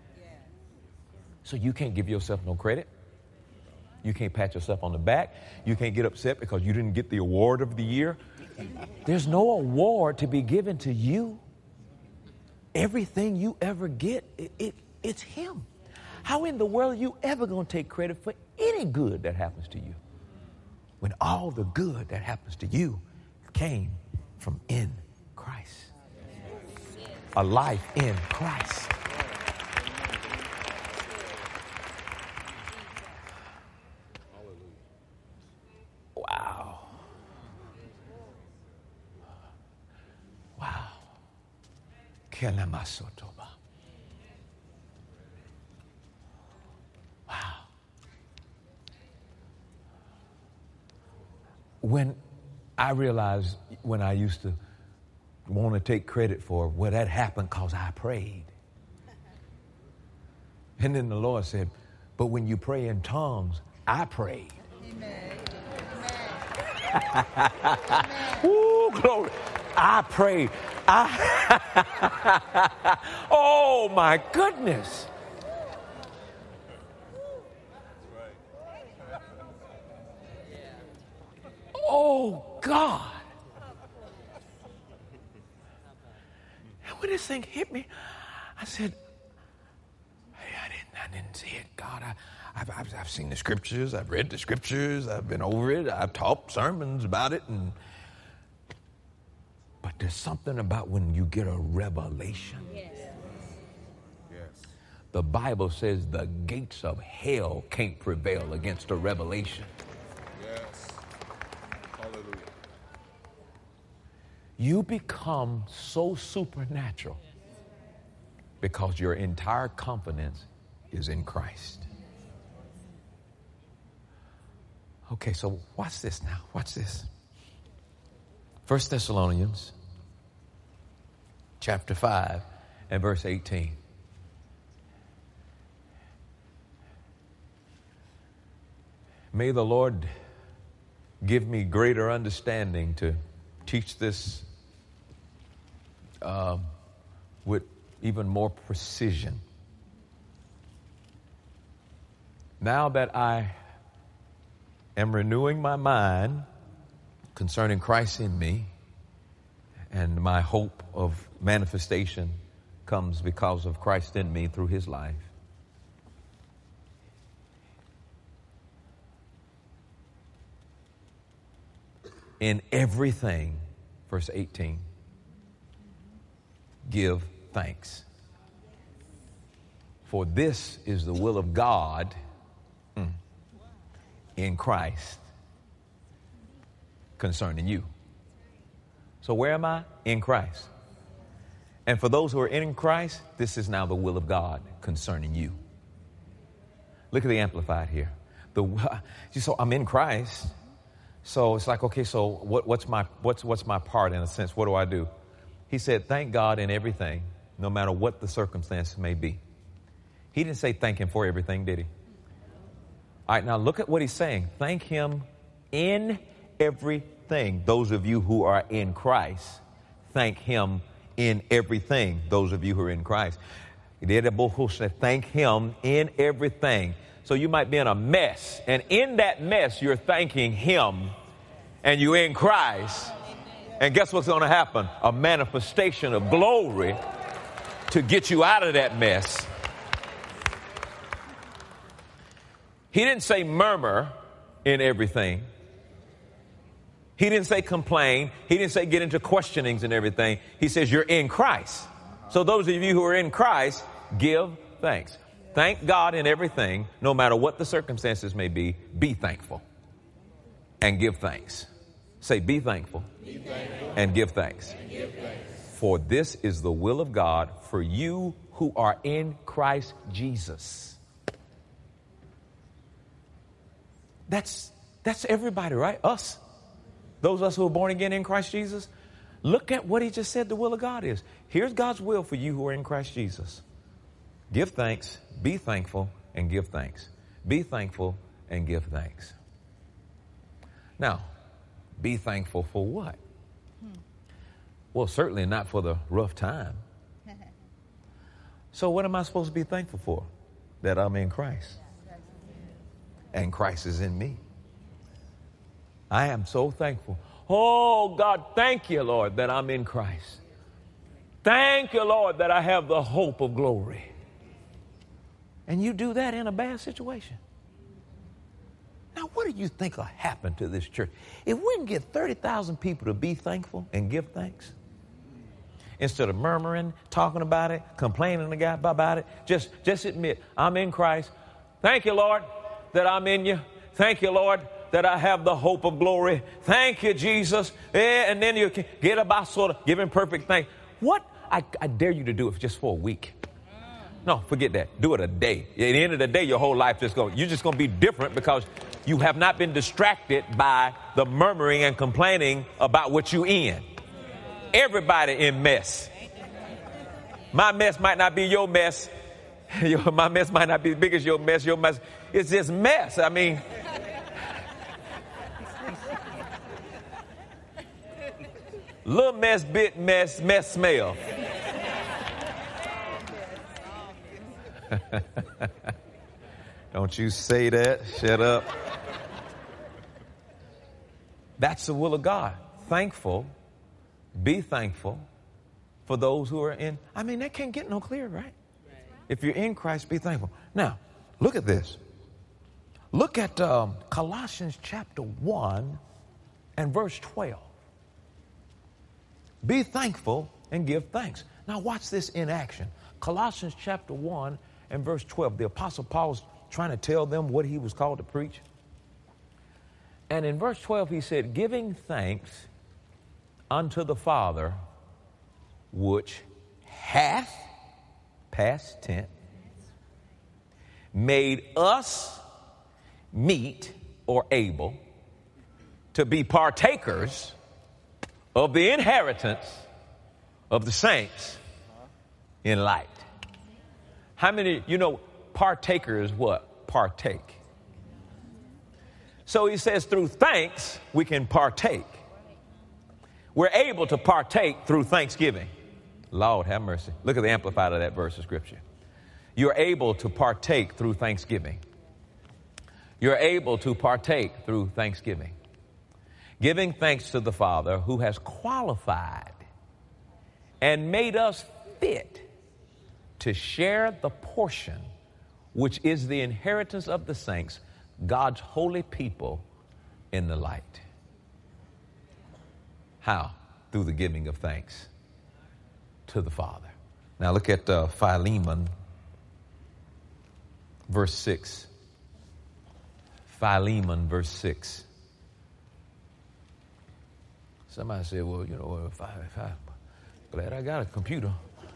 So you can't give yourself no credit. You can't pat yourself on the back. You can't get upset because you didn't get the award of the year. There's no award to be given to you. Everything you ever get, it's Him. How in the world are you ever going to take credit for any good that happens to you when all the good that happens to you came from in Christ? A life in Christ. Wow. Wow. Kelamasotoba. Wow. When I realized when I used to want to take credit for, well, that happened because I prayed. And then the Lord said, but when you pray in tongues, I prayed. Amen. Ooh, glory. I prayed. Oh, my goodness. Oh, God. And when this thing hit me, I said, hey, I didn't see it, God. I've seen the scriptures. I've read the scriptures. I've been over it. I've taught sermons about it. But there's something about when you get a revelation. Yes. The Bible says the gates of hell can't prevail against a revelation. Yes. Hallelujah. You become so supernatural because your entire confidence is in Christ. Okay, so watch this now. Watch this. 1 Thessalonians chapter 5 and verse 18. May the Lord give me greater understanding to teach this with even more precision. Now that I am renewing my mind concerning Christ in me, and my hope of manifestation comes because of Christ in me through his life, in everything, verse 18, give thanks. For this is the will of God in Christ concerning you. So where am I? In Christ. And for those who are in Christ, this is now the will of God concerning you. Look at the Amplified here. So I'm in Christ. So it's like, okay, so what's my part in a sense? What do I do? He said, thank God in everything, no matter what the circumstance may be. He didn't say thank him for everything, did he? All right, now look at what he's saying. Thank him in everything. Those of you who are in Christ, thank him in everything. Those of you who are in Christ. Thank him in everything. So you might be in a mess, and in that mess, you're thanking him, and you're in Christ. And guess what's going to happen? A manifestation of glory to get you out of that mess. He didn't say murmur in everything. He didn't say complain. He didn't say get into questionings and everything. He says you're in Christ. So those of you who are in Christ, give thanks. Thank God in everything, no matter what the circumstances may be thankful and give thanks. Say, be thankful, and give thanks. For this is the will of God for you who are in Christ Jesus. That's everybody, right? Us. Those of us who are born again in Christ Jesus. Look at what he just said the will of God is. Here's God's will for you who are in Christ Jesus. Give thanks, be thankful, and give thanks. Be thankful and give thanks. Now, be thankful for what? Well, certainly not for the rough time. So what am I supposed to be thankful for? That I'm in Christ. And Christ is in me. I am so thankful. Oh, God, thank you, Lord, that I'm in Christ. Thank you, Lord, that I have the hope of glory. And you do that in a bad situation. Now, what do you think will happen to this church if we can get 30,000 people to be thankful and give thanks? Instead of murmuring, talking about it, complaining about it, just admit, I'm in Christ. Thank you, Lord, that I'm in you. Thank you, Lord, that I have the hope of glory. Thank you, Jesus. And then you can get about sort of giving perfect thanks. What? I dare you to do it just for a week. No, forget that. Do it a day. At the end of the day, your whole life you're just going to be different because you have not been distracted by the murmuring and complaining about what you in. Everybody in mess. My mess might not be your mess. My mess might not be as big as your mess. Your mess is just mess. I mean, little mess, bit mess, mess smell. Don't you say that. Shut up. That's the will of God. Thankful. Be thankful for those who are in. I mean, that can't get no clearer, right? If you're in Christ, be thankful. Now, look at this. Look at Colossians chapter 1 and verse 12. Be thankful and give thanks. Now, watch this in action. Colossians chapter 1 and verse 12. The Apostle Paul's trying to tell them what he was called to preach. And in verse 12, he said, giving thanks unto the Father, which hath, past tense, made us meet or able to be partakers of the inheritance of the saints in light. How many, partaker is what? Partake. So he says through thanks, we can partake. We're able to partake through thanksgiving. Lord, have mercy. Look at the amplified of that verse of Scripture. You're able to partake through thanksgiving. You're able to partake through thanksgiving. Giving thanks to the Father who has qualified and made us fit to share the portion which is the inheritance of the saints, God's holy people in the light. How? Through the giving of thanks to the Father. Now look at Philemon, verse 6. Philemon, verse 6. Somebody said, well, you know, glad I got a computer.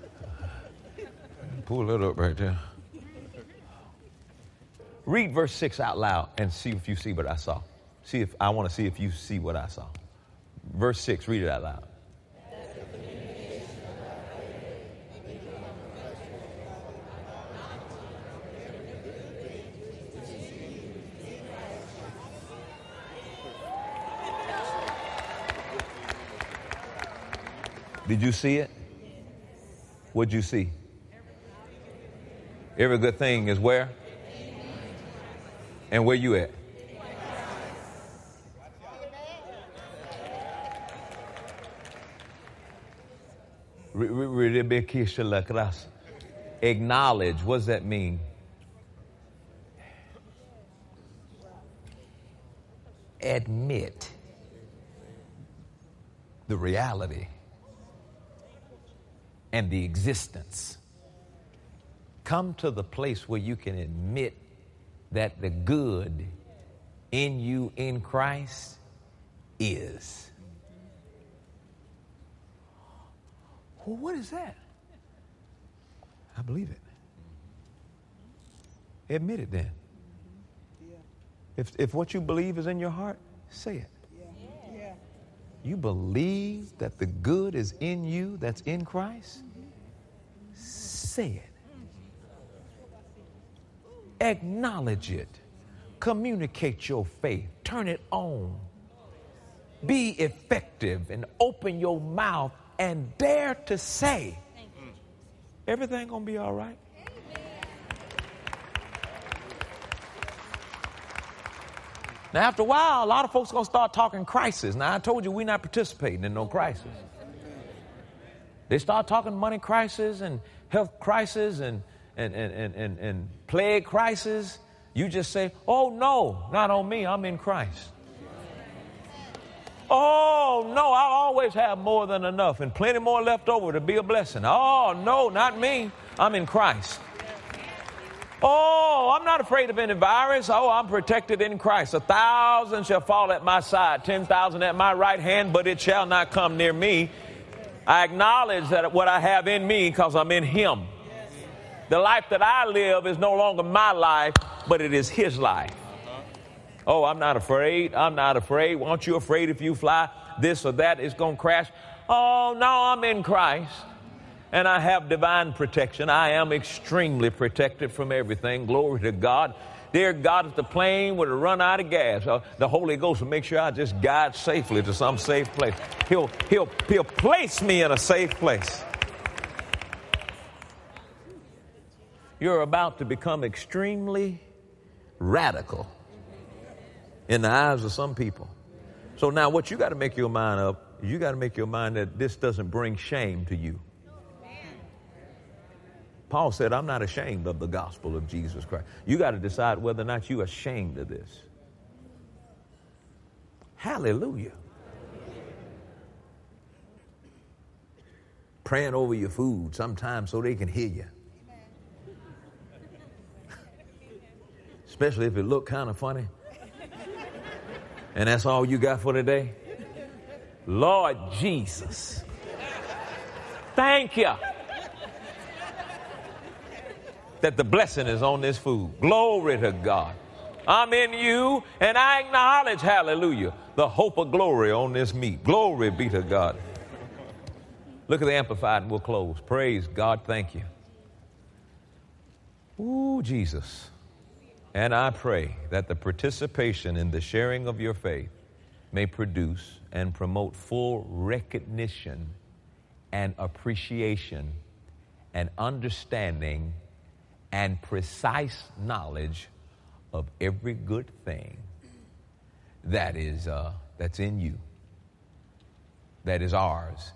Pull it up right there. Read verse 6 out loud and see if you see what I saw. I want to see if you see what I saw. Verse 6, read it out loud. Did you see it? What'd you see? Every good thing is where? And where you at? Acknowledge. What does that mean? Admit the reality and the existence. Come to the place where you can admit that the good in you in Christ is. Well, what is that? I believe it. Admit it then. If what you believe is in your heart, say it. You believe that the good is in you that's in Christ? Say it. Acknowledge it. Communicate your faith. Turn it on. Be effective and open your mouth and dare to say, everything gonna be all right. Now, after a while, a lot of folks are going to start talking crisis. Now, I told you we're not participating in no crisis. They start talking money crisis and health crisis and plague crisis. You just say, oh, no, not on me. I'm in Christ. Oh, no, I always have more than enough and plenty more left over to be a blessing. Oh, no, not me. I'm in Christ. Oh, I'm not afraid of any virus. Oh, I'm protected in Christ. 1,000 shall fall at my side, 10,000 at my right hand, but it shall not come near me. I acknowledge that what I have in me because I'm in Him. The life that I live is no longer my life, but it is His life. Oh, I'm not afraid. I'm not afraid. Aren't you afraid if you fly this or that it's going to crash? Oh, no, I'm in Christ. And I have divine protection. I am extremely protected from everything. Glory to God. Dear God, if the plane were to run out of gas, the Holy Ghost will make sure I just guide safely to some safe place. He'll place me in a safe place. You're about to become extremely radical in the eyes of some people. So now what you got to make your mind up, you got to make your mind that this doesn't bring shame to you. Paul said, I'm not ashamed of the gospel of Jesus Christ. You got to decide whether or not you're ashamed of this. Hallelujah. Praying over your food sometimes so they can hear you. Especially if it look kind of funny. And that's all you got for today. Lord Jesus, thank you that the blessing is on this food. Glory to God. I'm in you, and I acknowledge, hallelujah, the hope of glory on this meat. Glory be to God. Look at the Amplified and we'll close. Praise God. Thank you. Ooh, Jesus. And I pray that the participation in the sharing of your faith may produce and promote full recognition and appreciation and understanding and precise knowledge of every good thing that is that's in you, that is ours,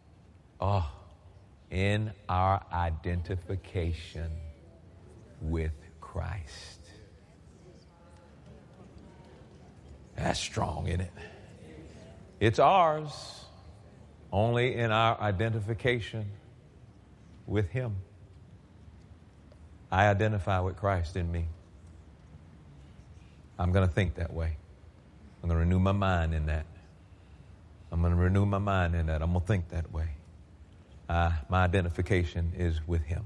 in our identification with Christ. That's strong, isn't it? It's ours only in our identification with Him. I identify with Christ in me. I'm going to think that way. I'm going to renew my mind in that. I'm going to think that way. My identification is with Him.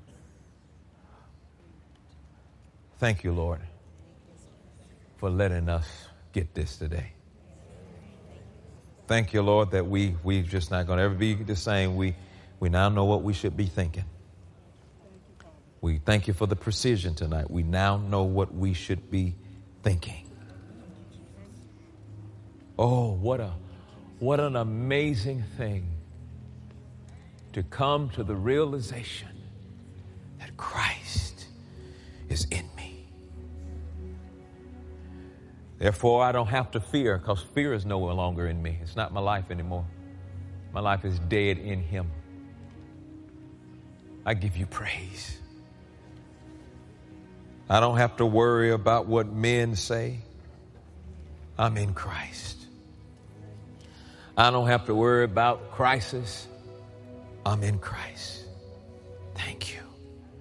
Thank you, Lord, for letting us get this today. Thank you, Lord, that we're just not going to ever be the same. We now know what we should be thinking. We thank you for the precision tonight. We now know what we should be thinking. Oh, what an amazing thing to come to the realization that Christ is in me. Therefore, I don't have to fear, because fear is no longer in me. It's not my life anymore. My life is dead in Him. I give you praise. I don't have to worry about what men say. I'm in Christ. I don't have to worry about crisis. I'm in Christ. Thank you.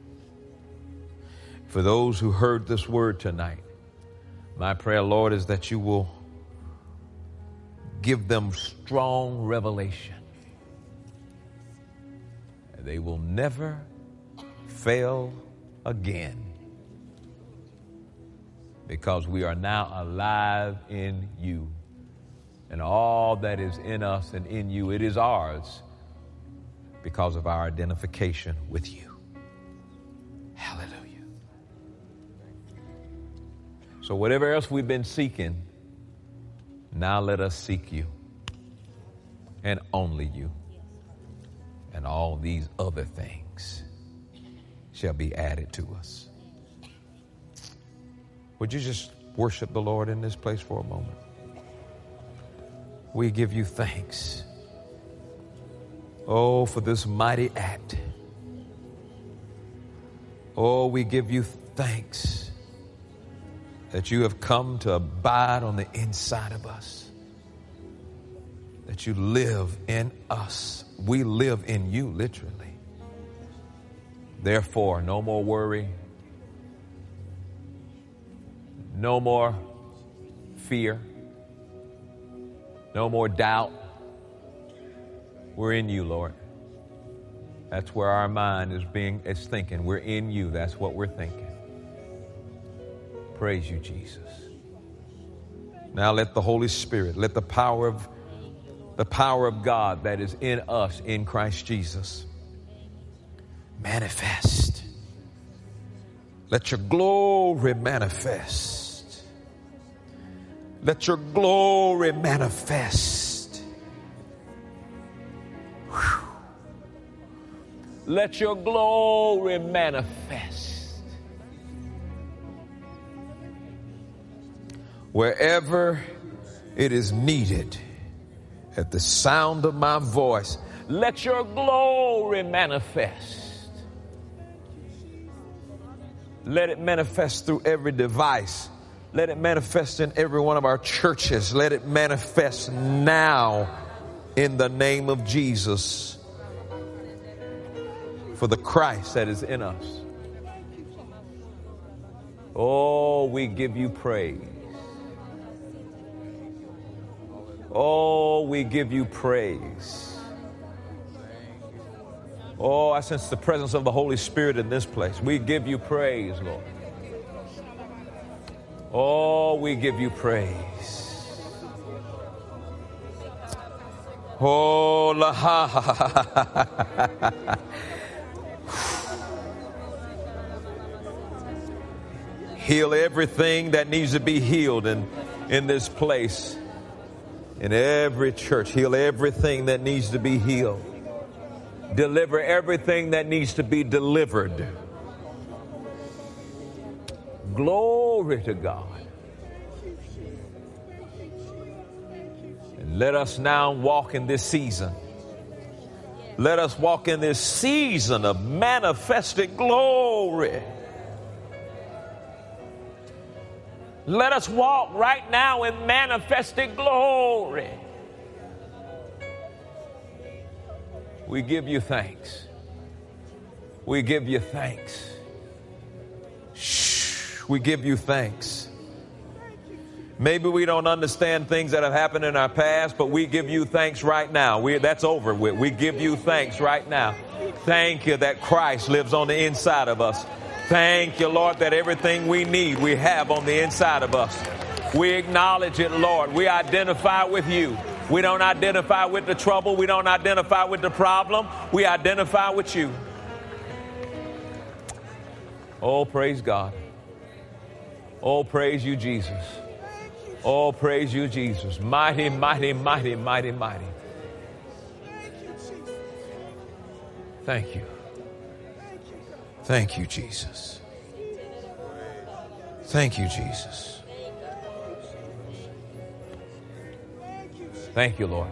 For those who heard this word tonight, my prayer, Lord, is that you will give them strong revelation. They will never fail again, because we are now alive in you. And all that is in us and in you, it is ours because of our identification with you. Hallelujah. So whatever else we've been seeking, now let us seek you, and only you. And all these other things shall be added to us. Would you just worship the Lord in this place for a moment? We give you thanks. Oh, for this mighty act. Oh, we give you thanks that you have come to abide on the inside of us, that you live in us. We live in you, literally. Therefore, no more worry, no more fear, no more doubt. We're in you, Lord. That's where our mind is thinking. We're in you. That's what we're thinking. Praise you, Jesus. Now let the Holy Spirit, let the power of God that is in us in Christ Jesus manifest. Let your glory manifest. Let your glory manifest. Whew. Let your glory manifest. Wherever it is needed, at the sound of my voice, let your glory manifest. Let it manifest through every device. Let it manifest in every one of our churches. Let it manifest now in the name of Jesus. For the Christ that is in us. Oh, we give you praise. Oh, we give you praise. Oh, I sense the presence of the Holy Spirit in this place. We give you praise, Lord. Oh, we give you praise. Oh, la ha ha ha. Heal everything that needs to be healed in this place. In every church, heal everything that needs to be healed. Deliver everything that needs to be delivered. Glory to God. And let us now walk in this season. Let us walk in this season of manifested glory. Let us walk right now in manifested glory. We give you thanks. We give you thanks. Shh, we give you thanks. Maybe we don't understand things that have happened in our past, but we give you thanks right now. That's over with. We give you thanks right now. Thank you that Christ lives on the inside of us. Thank you, Lord, that everything we need, we have on the inside of us. We acknowledge it, Lord. We identify with you. We don't identify with the trouble. We don't identify with the problem. We identify with you. Oh, praise God. Oh, praise you, Jesus. Oh, praise you, Jesus. Mighty, mighty, mighty, mighty, mighty. Thank you. Thank you, Jesus. Thank you, Jesus. Thank you, Lord.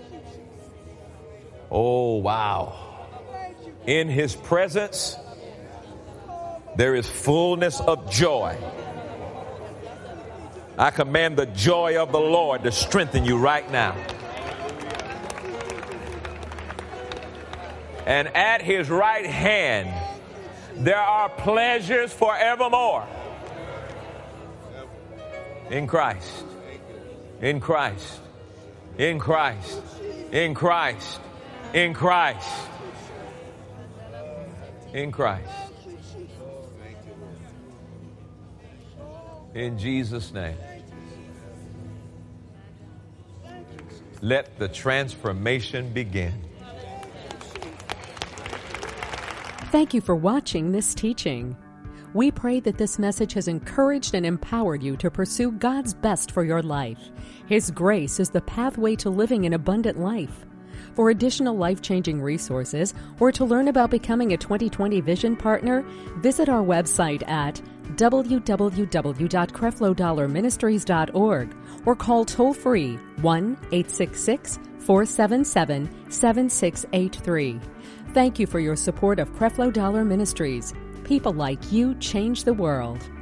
Oh, wow. In his presence, there is fullness of joy. I command the joy of the Lord to strengthen you right now. And at his right hand, there are pleasures forevermore. In Christ. In Christ. In Christ. In Christ. In Christ. In Christ. In Jesus' name. Let the transformation begin. Thank you for watching this teaching. We pray that this message has encouraged and empowered you to pursue God's best for your life. His grace is the pathway to living an abundant life. For additional life-changing resources or to learn about becoming a 2020 Vision Partner, visit our website at www.creflodollarministries.org or call toll-free 1-866-477-7683. Thank you for your support of Creflo Dollar Ministries. People like you change the world.